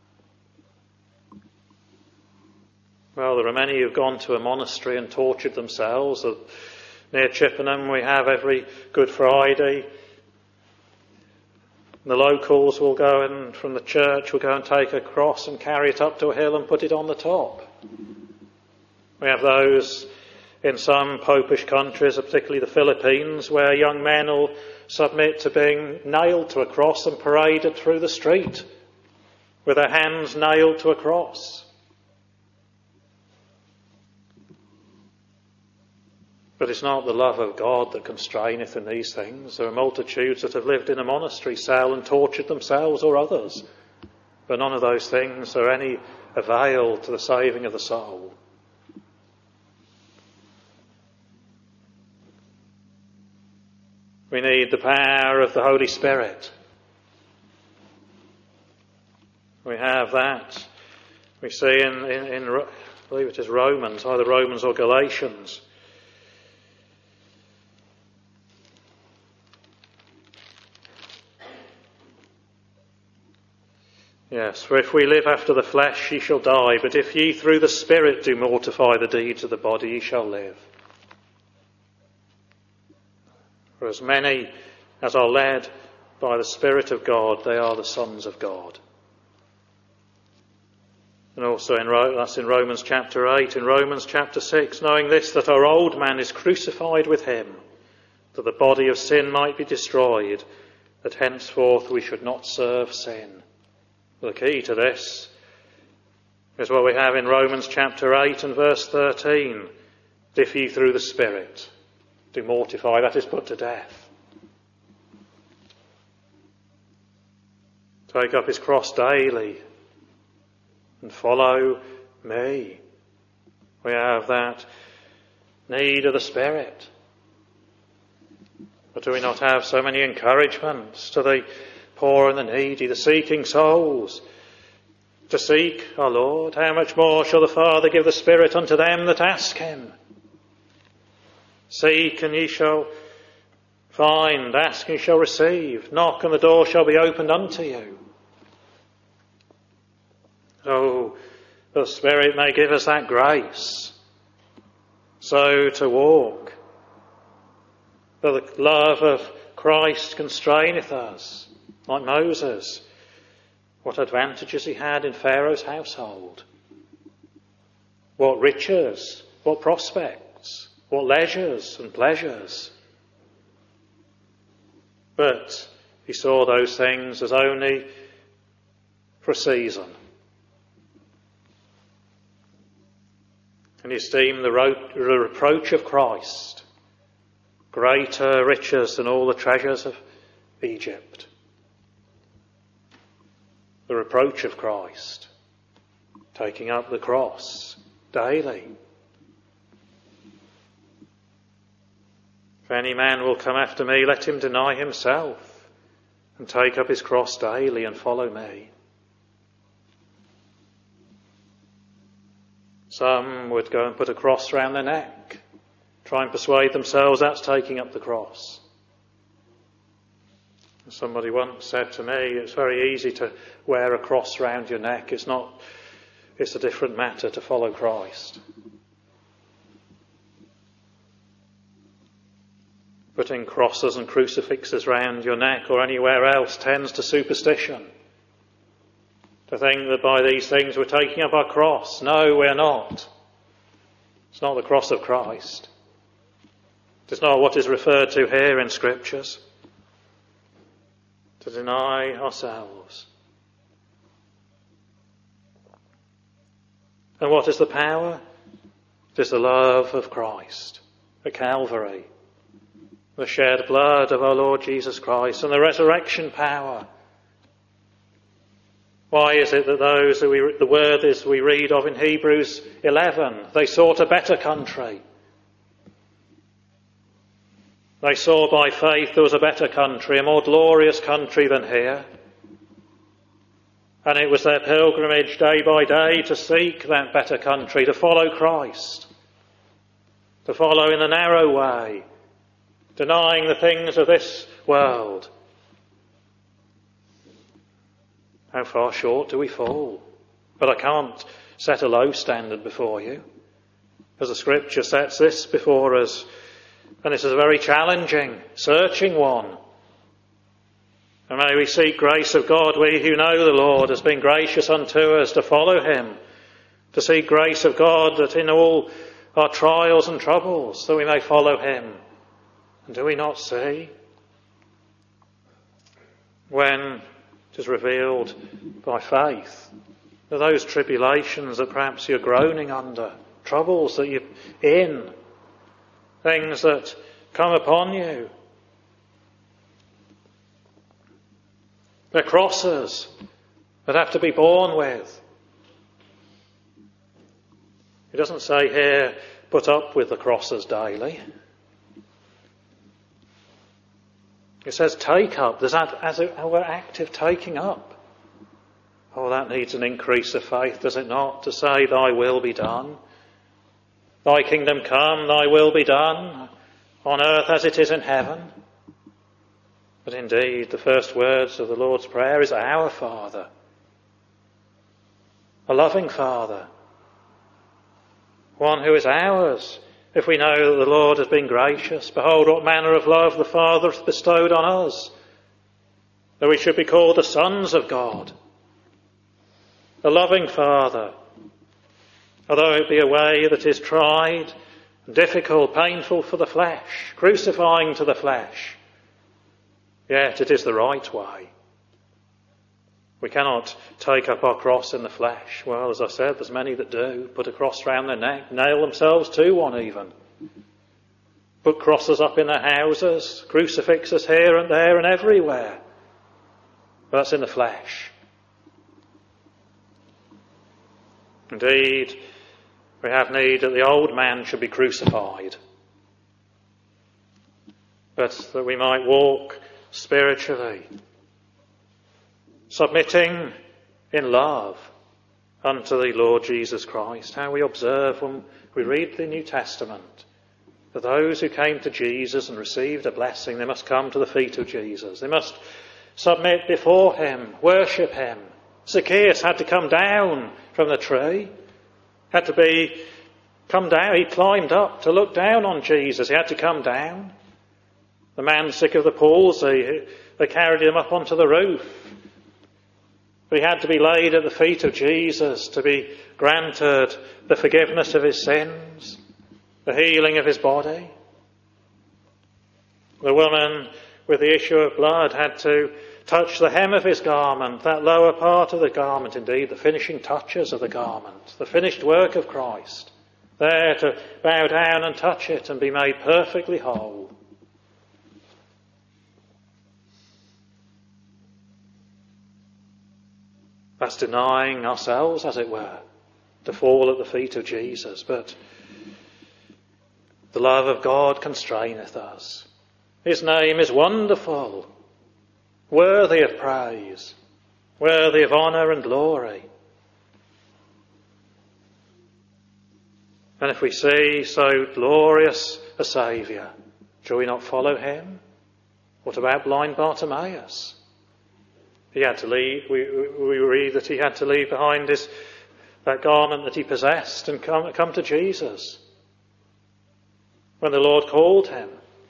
Well, there are many who've gone to a monastery and tortured themselves. Near Chippenham we have every Good Friday. The locals will go in from the church, will go and take a cross and carry it up to a hill and put it on the top. We have those in some popish countries, particularly the Philippines, where young men will submit to being nailed to a cross and paraded through the street with their hands nailed to a cross. But it's not the love of God that constraineth in these things. There are multitudes that have lived in a monastery cell and tortured themselves or others. But none of those things are any avail to the saving of the soul. We need the power of the Holy Spirit. We have that. We see in I believe it is Romans, either Romans or Galatians. Yes, for if we live after the flesh, ye shall die, but if ye through the Spirit do mortify the deeds of the body, ye shall live. For as many as are led by the Spirit of God, they are the sons of God. And also that's in Romans chapter 8, in Romans chapter 6, knowing this, that our old man is crucified with him, that the body of sin might be destroyed, that henceforth we should not serve sin. The key to this is what we have in Romans chapter 8 and verse 13. If ye through the Spirit do mortify, that is put to death. Take up his cross daily and follow me. We have that need of the Spirit. But do we not have so many encouragements to the poor and the needy, the seeking souls, to seek our Lord? How much more shall the Father give the Spirit unto them that ask him? Seek and ye shall find, ask and ye shall receive, knock and the door shall be opened unto you. Oh, the Spirit may give us that grace so to walk. For the love of Christ constraineth us. Like Moses, what advantages he had in Pharaoh's household. What riches, what prospects, what leisures and pleasures. But He saw those things as only for a season. And he esteemed the reproach of Christ greater riches than all the treasures of Egypt. The reproach of Christ, taking up the cross daily. If any man will come after me, let him deny himself and take up his cross daily and follow me. Some would go and put a cross round their neck, try and persuade themselves that's taking up the cross. Somebody once said to me, it's very easy to wear a cross round your neck. It's a different matter to follow Christ. Putting crosses and crucifixes round your neck or anywhere else tends to superstition. To think that by these things we're taking up our cross. No, we're not. It's not the cross of Christ. It's not what is referred to here in Scriptures. To deny ourselves. And what is the power? It is the love of Christ at Calvary. The shed blood of our Lord Jesus Christ and the resurrection power. Why is it that those the worthies we read of in Hebrews 11, they sought a better country? They saw by faith there was a better country, a more glorious country than here. And it was their pilgrimage day by day to seek that better country, to follow Christ, to follow in the narrow way, denying the things of this world. How far short do we fall? But I can't set a low standard before you, as the Scripture sets this before us. And this is a very challenging, searching one. And may we seek grace of God, we who know the Lord has been gracious unto us, to follow him, to seek grace of God that in all our trials and troubles that we may follow him. And do we not see when it is revealed by faith that those tribulations that perhaps you're groaning under, troubles that you're in, things that come upon you, they're crosses that have to be borne with. He doesn't say here, put up with the crosses daily. It says take up. There's our active taking up. Oh, that needs an increase of faith, does it not? To say, thy will be done. Thy kingdom come, thy will be done, on earth as it is in heaven. But indeed, the first words of the Lord's Prayer is our Father. A loving Father. One who is ours. If we know that the Lord has been gracious, behold what manner of love the Father hath bestowed on us, that we should be called the sons of God. A loving Father, although it be a way that is tried, difficult, painful for the flesh, crucifying to the flesh, yet it is the right way. We cannot take up our cross in the flesh. Well, as I said, there's many that do. Put a cross round their neck, nail themselves to one even. Put crosses up in their houses, crucifixes here and there and everywhere. But that's in the flesh. Indeed, we have need that the old man should be crucified, but that we might walk spiritually, submitting in love unto the Lord Jesus Christ. How we observe when we read the New Testament that those who came to Jesus and received a blessing, they must come to the feet of Jesus. They must submit before him, worship him. Zacchaeus had to come down from the tree, had to come down. He climbed up to look down on Jesus. He had to come down. The man sick of the palsy, they carried him up onto the roof. But he had to be laid at the feet of Jesus to be granted the forgiveness of his sins, the healing of his body. The woman with the issue of blood had to touch the hem of his garment, that lower part of the garment, indeed the finishing touches of the garment, the finished work of Christ, there to bow down and touch it and be made perfectly whole. That's denying ourselves, as it were, to fall at the feet of Jesus. But the love of God constraineth us. His name is wonderful, worthy of praise, worthy of honour and glory. And if we see so glorious a Saviour, shall we not follow him? What about blind Bartimaeus? He had to leave. We read that he had to leave behind that garment that he possessed and come to Jesus when the Lord called him.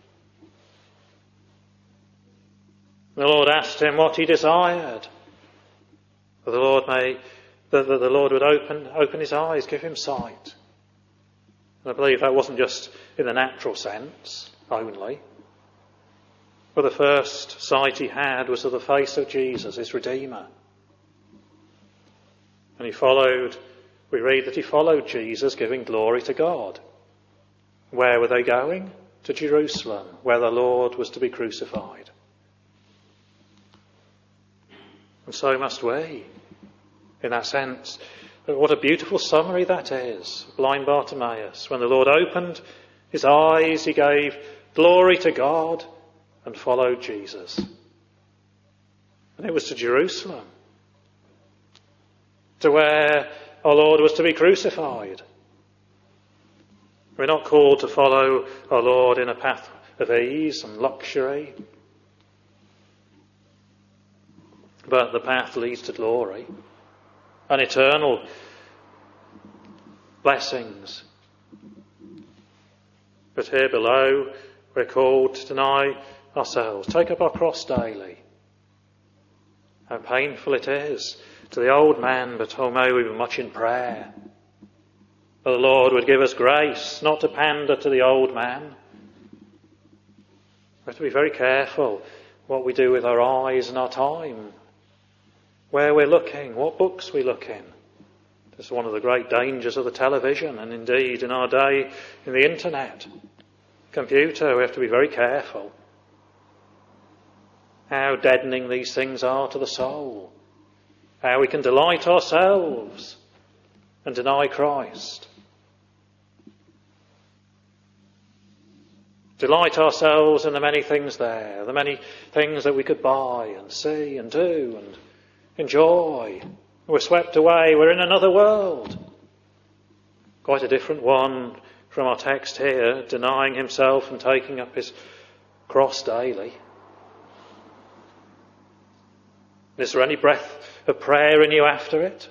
The Lord asked him what he desired. That the Lord would open his eyes, give him sight. And I believe that wasn't just in the natural sense only. But the first sight he had was of the face of Jesus, his Redeemer. And we read that he followed Jesus, giving glory to God. Where were they going? To Jerusalem, where the Lord was to be crucified. And so must we, in that sense. But what a beautiful summary that is, blind Bartimaeus. When the Lord opened his eyes, he gave glory to God and followed Jesus. And it was to Jerusalem, to where our Lord was to be crucified. We're not called to follow our Lord in a path of ease and luxury, but the path leads to glory and eternal blessings. But here below, we're called to deny ourselves, take up our cross daily. How painful it is to the old man, but oh, may we be much in prayer that the Lord would give us grace not to pander to the old man. We have to be very careful what we do with our eyes and our time, where we're looking, what books we look in. This is one of the great dangers of the television, and indeed in our day in the internet, computer. We have to be very careful how deadening these things are to the soul, how we can delight ourselves and deny Christ. Delight ourselves in the many things there, the many things that we could buy and see and do and enjoy. We're swept away, we're in another world. Quite a different one from our text here, denying himself and taking up his cross daily. Is there any breath of prayer in you after it?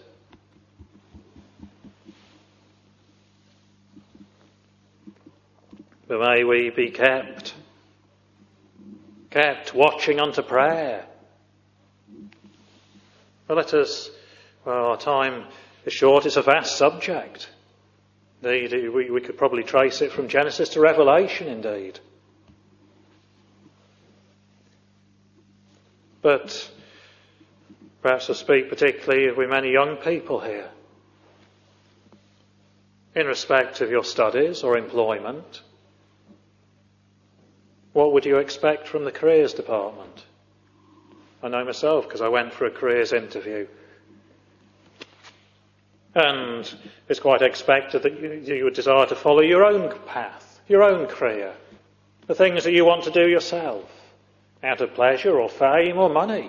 But may we be kept watching unto prayer. Well, our time is short, it's a vast subject. Indeed, we could probably trace it from Genesis to Revelation, indeed. But perhaps I speak particularly with many young people here. In respect of your studies or employment, what would you expect from the careers department? I know myself because I went for a careers interview. And it's quite expected that you would desire to follow your own path, your own career, the things that you want to do yourself, out of pleasure or fame or money.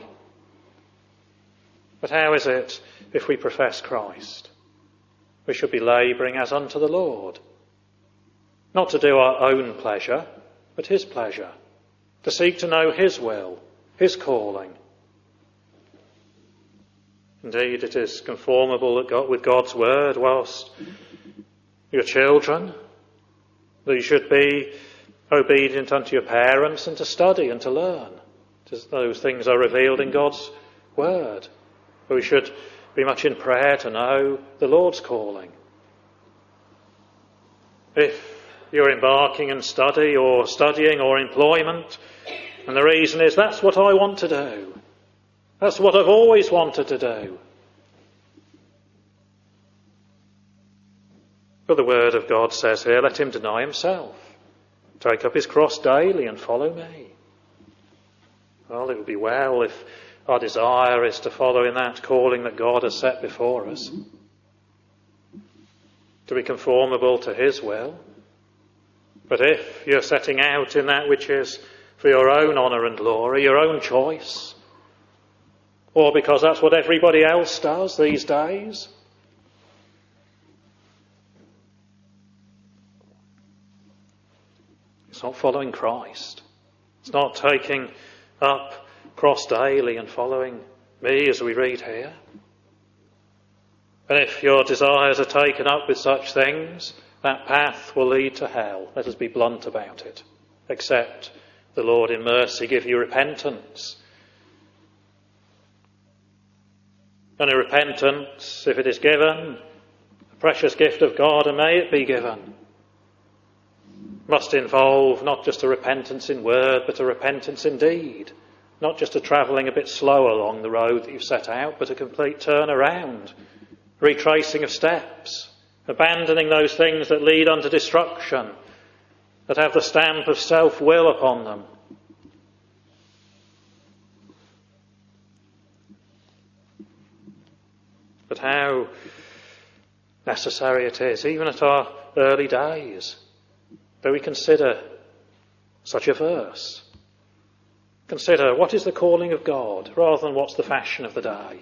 But how is it if we profess Christ? We should be labouring as unto the Lord, not to do our own pleasure, but his pleasure, to seek to know his will, his calling. Indeed, it is conformable with God's word whilst your children, that you should be obedient unto your parents and to study and to learn. Those things are revealed in God's word. But we should be much in prayer to know the Lord's calling. If you're embarking in study or studying or employment And the reason is that's what I want to do. That's what I've always wanted to do. But the word of God says here, let him deny himself, take up his cross daily and follow me. Well, it would be well if our desire is to follow in that calling that God has set before us, to be conformable to his will. But if you're setting out in that which is for your own honour and glory, your own choice, or because that's what everybody else does these days, it's not following Christ. It's not taking up cross daily and following me as we read here. And if your desires are taken up with such things, that path will lead to hell. Let us be blunt about it. Except the Lord in mercy give you repentance. And a repentance, if it is given, a precious gift of God, and may it be given, must involve not just a repentance in word, but a repentance in deed. Not just a travelling a bit slow along the road that you've set out, but a complete turn around, retracing of steps, abandoning those things that lead unto destruction, that have the stamp of self-will upon them. But how necessary it is, even at our early days, that we consider such a verse. Consider what is the calling of God rather than what's the fashion of the day.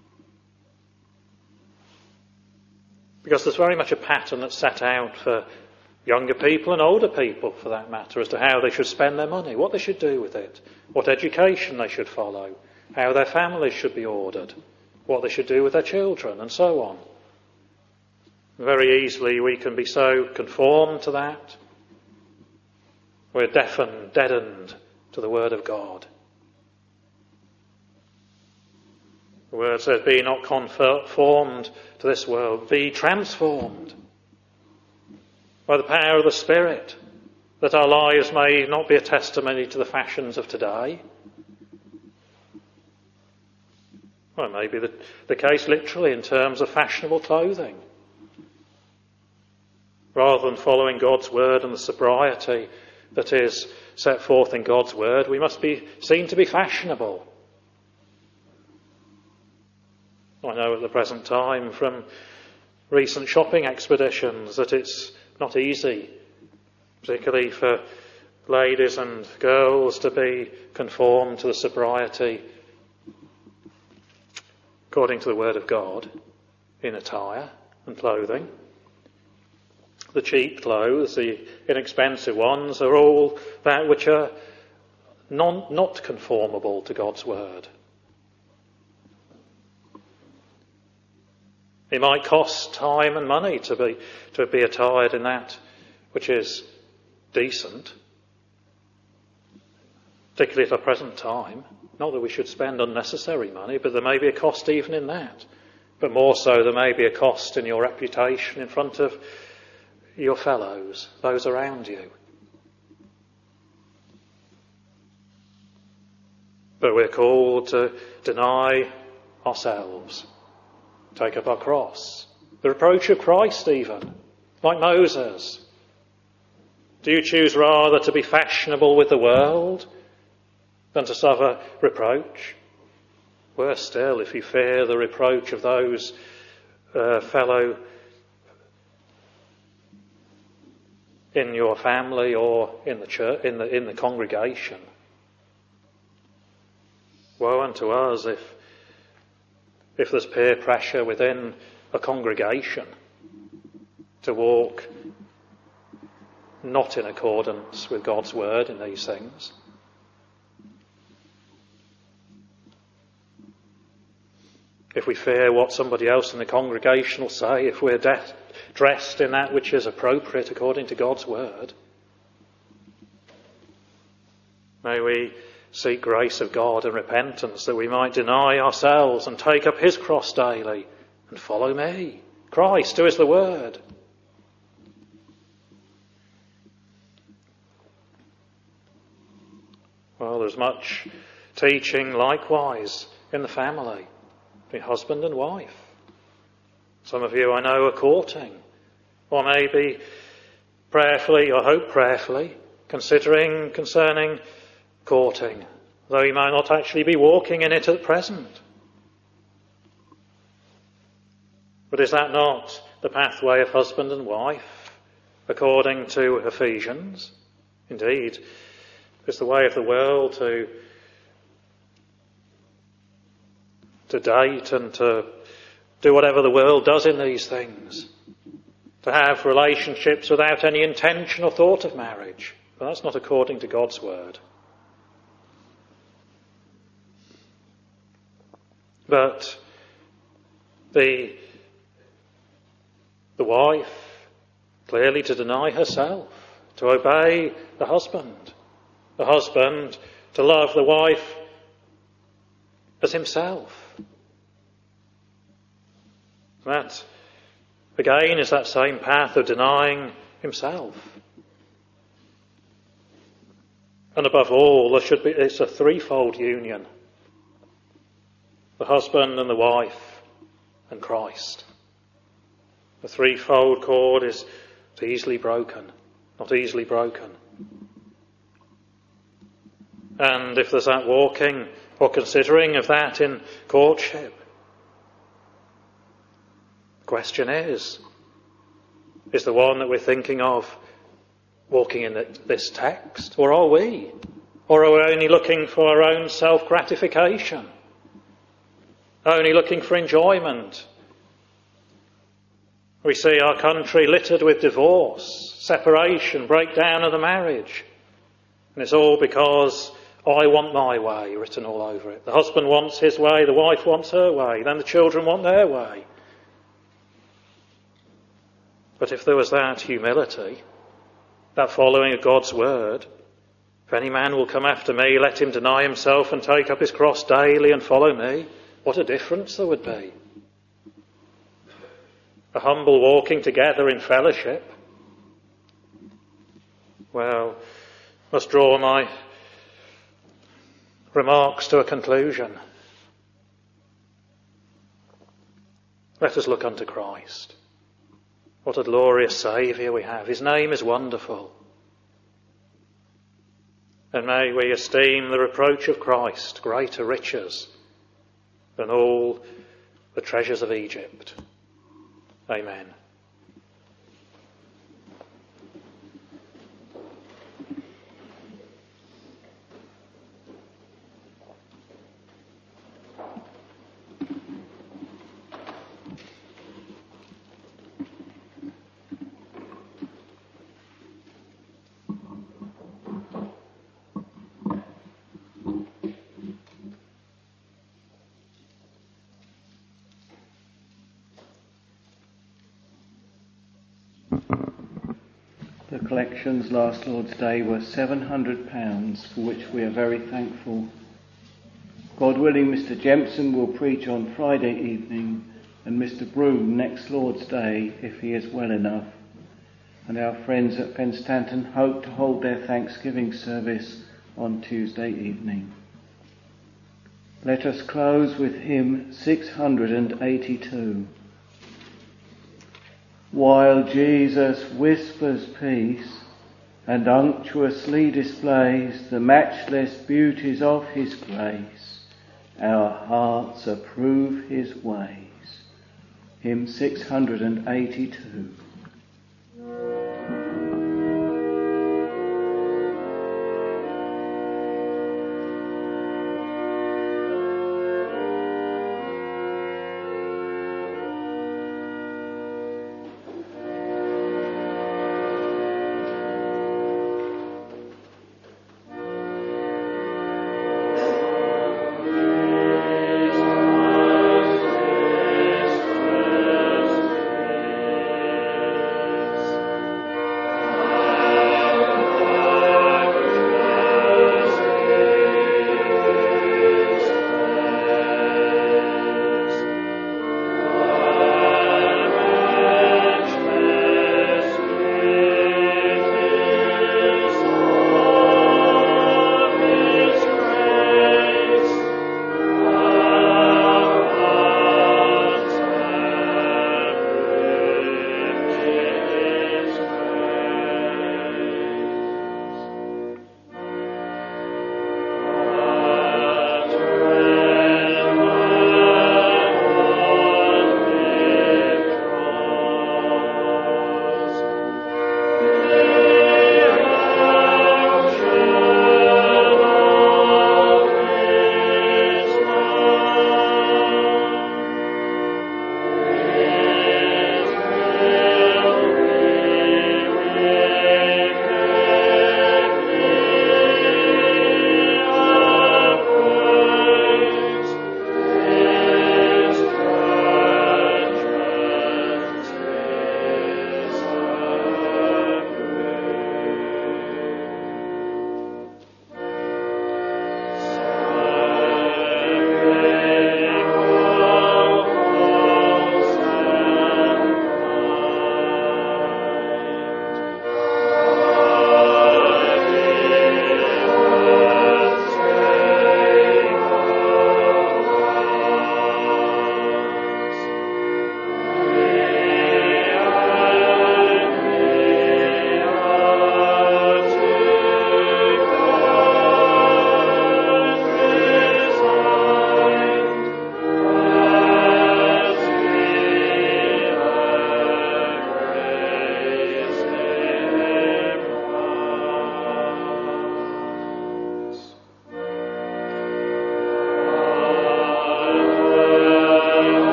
Because there's very much a pattern that's set out for younger people and older people, for that matter, as to how they should spend their money, what they should do with it, what education they should follow, how their families should be ordered, what they should do with their children, and so on. Very easily we can be so conformed to that. We're deadened to the word of God. The word says, be not conformed to this world, be transformed by the power of the Spirit, that our lives may not be a testimony to the fashions of today. Well, it may be the case literally in terms of fashionable clothing. Rather than following God's word and the sobriety that is set forth in God's word, we must be seen to be fashionable. I know at the present time from recent shopping expeditions that it's not easy, particularly for ladies and girls, to be conformed to the sobriety according to the word of God in attire and clothing. The cheap clothes, the inexpensive ones, are all that which are not conformable to God's word. It might cost time and money to be attired in that which is decent, particularly at the present time. Not that we should spend unnecessary money, but there may be a cost even in that. But more so, there may be a cost in your reputation in front of your fellows, those around you. But we're called to deny ourselves, take up our cross. The reproach of Christ even, like Moses. Do you choose rather to be fashionable with the world than to suffer reproach? Worse still, if you fear the reproach of those fellow in your family or in the church, in the congregation. Woe unto us if there's peer pressure within a congregation to walk not in accordance with God's word in these things. If we fear what somebody else in the congregation will say, if we're dressed in that which is appropriate according to God's word, may we seek grace of God and repentance that we might deny ourselves and take up his cross daily and follow me, Christ, who is the word. Well, there's much teaching likewise in the family, between husband and wife. Some of you I know are courting, or maybe prayerfully, or hope prayerfully, concerning courting, though you might not actually be walking in it at present. But is that not the pathway of husband and wife, according to Ephesians? Indeed, it's the way of the world to date and to do whatever the world does in these things, to have relationships without any intention or thought of marriage. But that's not according to God's word. But the wife, clearly to deny herself, to obey the husband to love the wife as himself. That, again, is that same path of denying himself. And above all, it's a threefold union. The husband and the wife and Christ. The threefold cord is not easily broken. And if there's that walking or considering of that in courtship, the question is the one that we're thinking of walking in this text? Or are we? Or are we only looking for our own self-gratification? Only looking for enjoyment? We see our country littered with divorce, separation, breakdown of the marriage. And it's all because I want my way written all over it. The husband wants his way, the wife wants her way, then the children want their way. But if there was that humility, that following of God's word, if any man will come after me, let him deny himself and take up his cross daily and follow me, what a difference there would be. A humble walking together in fellowship. Well, must draw my remarks to a conclusion. Let us look unto Christ. What a glorious Saviour we have. His name is wonderful. And may we esteem the reproach of Christ greater riches than all the treasures of Egypt. Amen. The collections last Lord's Day were £700, for which we are very thankful. God willing, Mr. Jempson will preach on Friday evening, and Mr. Broom next Lord's Day, if he is well enough. And our friends at Penstanton hope to hold their Thanksgiving service on Tuesday evening. Let us close with hymn 682. While Jesus whispers peace and unctuously displays the matchless beauties of his grace, our hearts approve his ways. Hymn 682.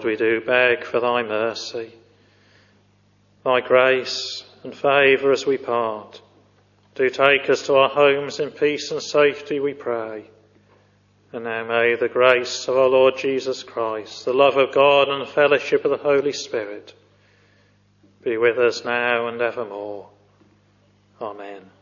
Lord, we do beg for thy mercy, thy grace and favour as we part. Do take us to our homes in peace and safety, we pray. And now may the grace of our Lord Jesus Christ, the love of God and the fellowship of the Holy Spirit be with us now and evermore. Amen.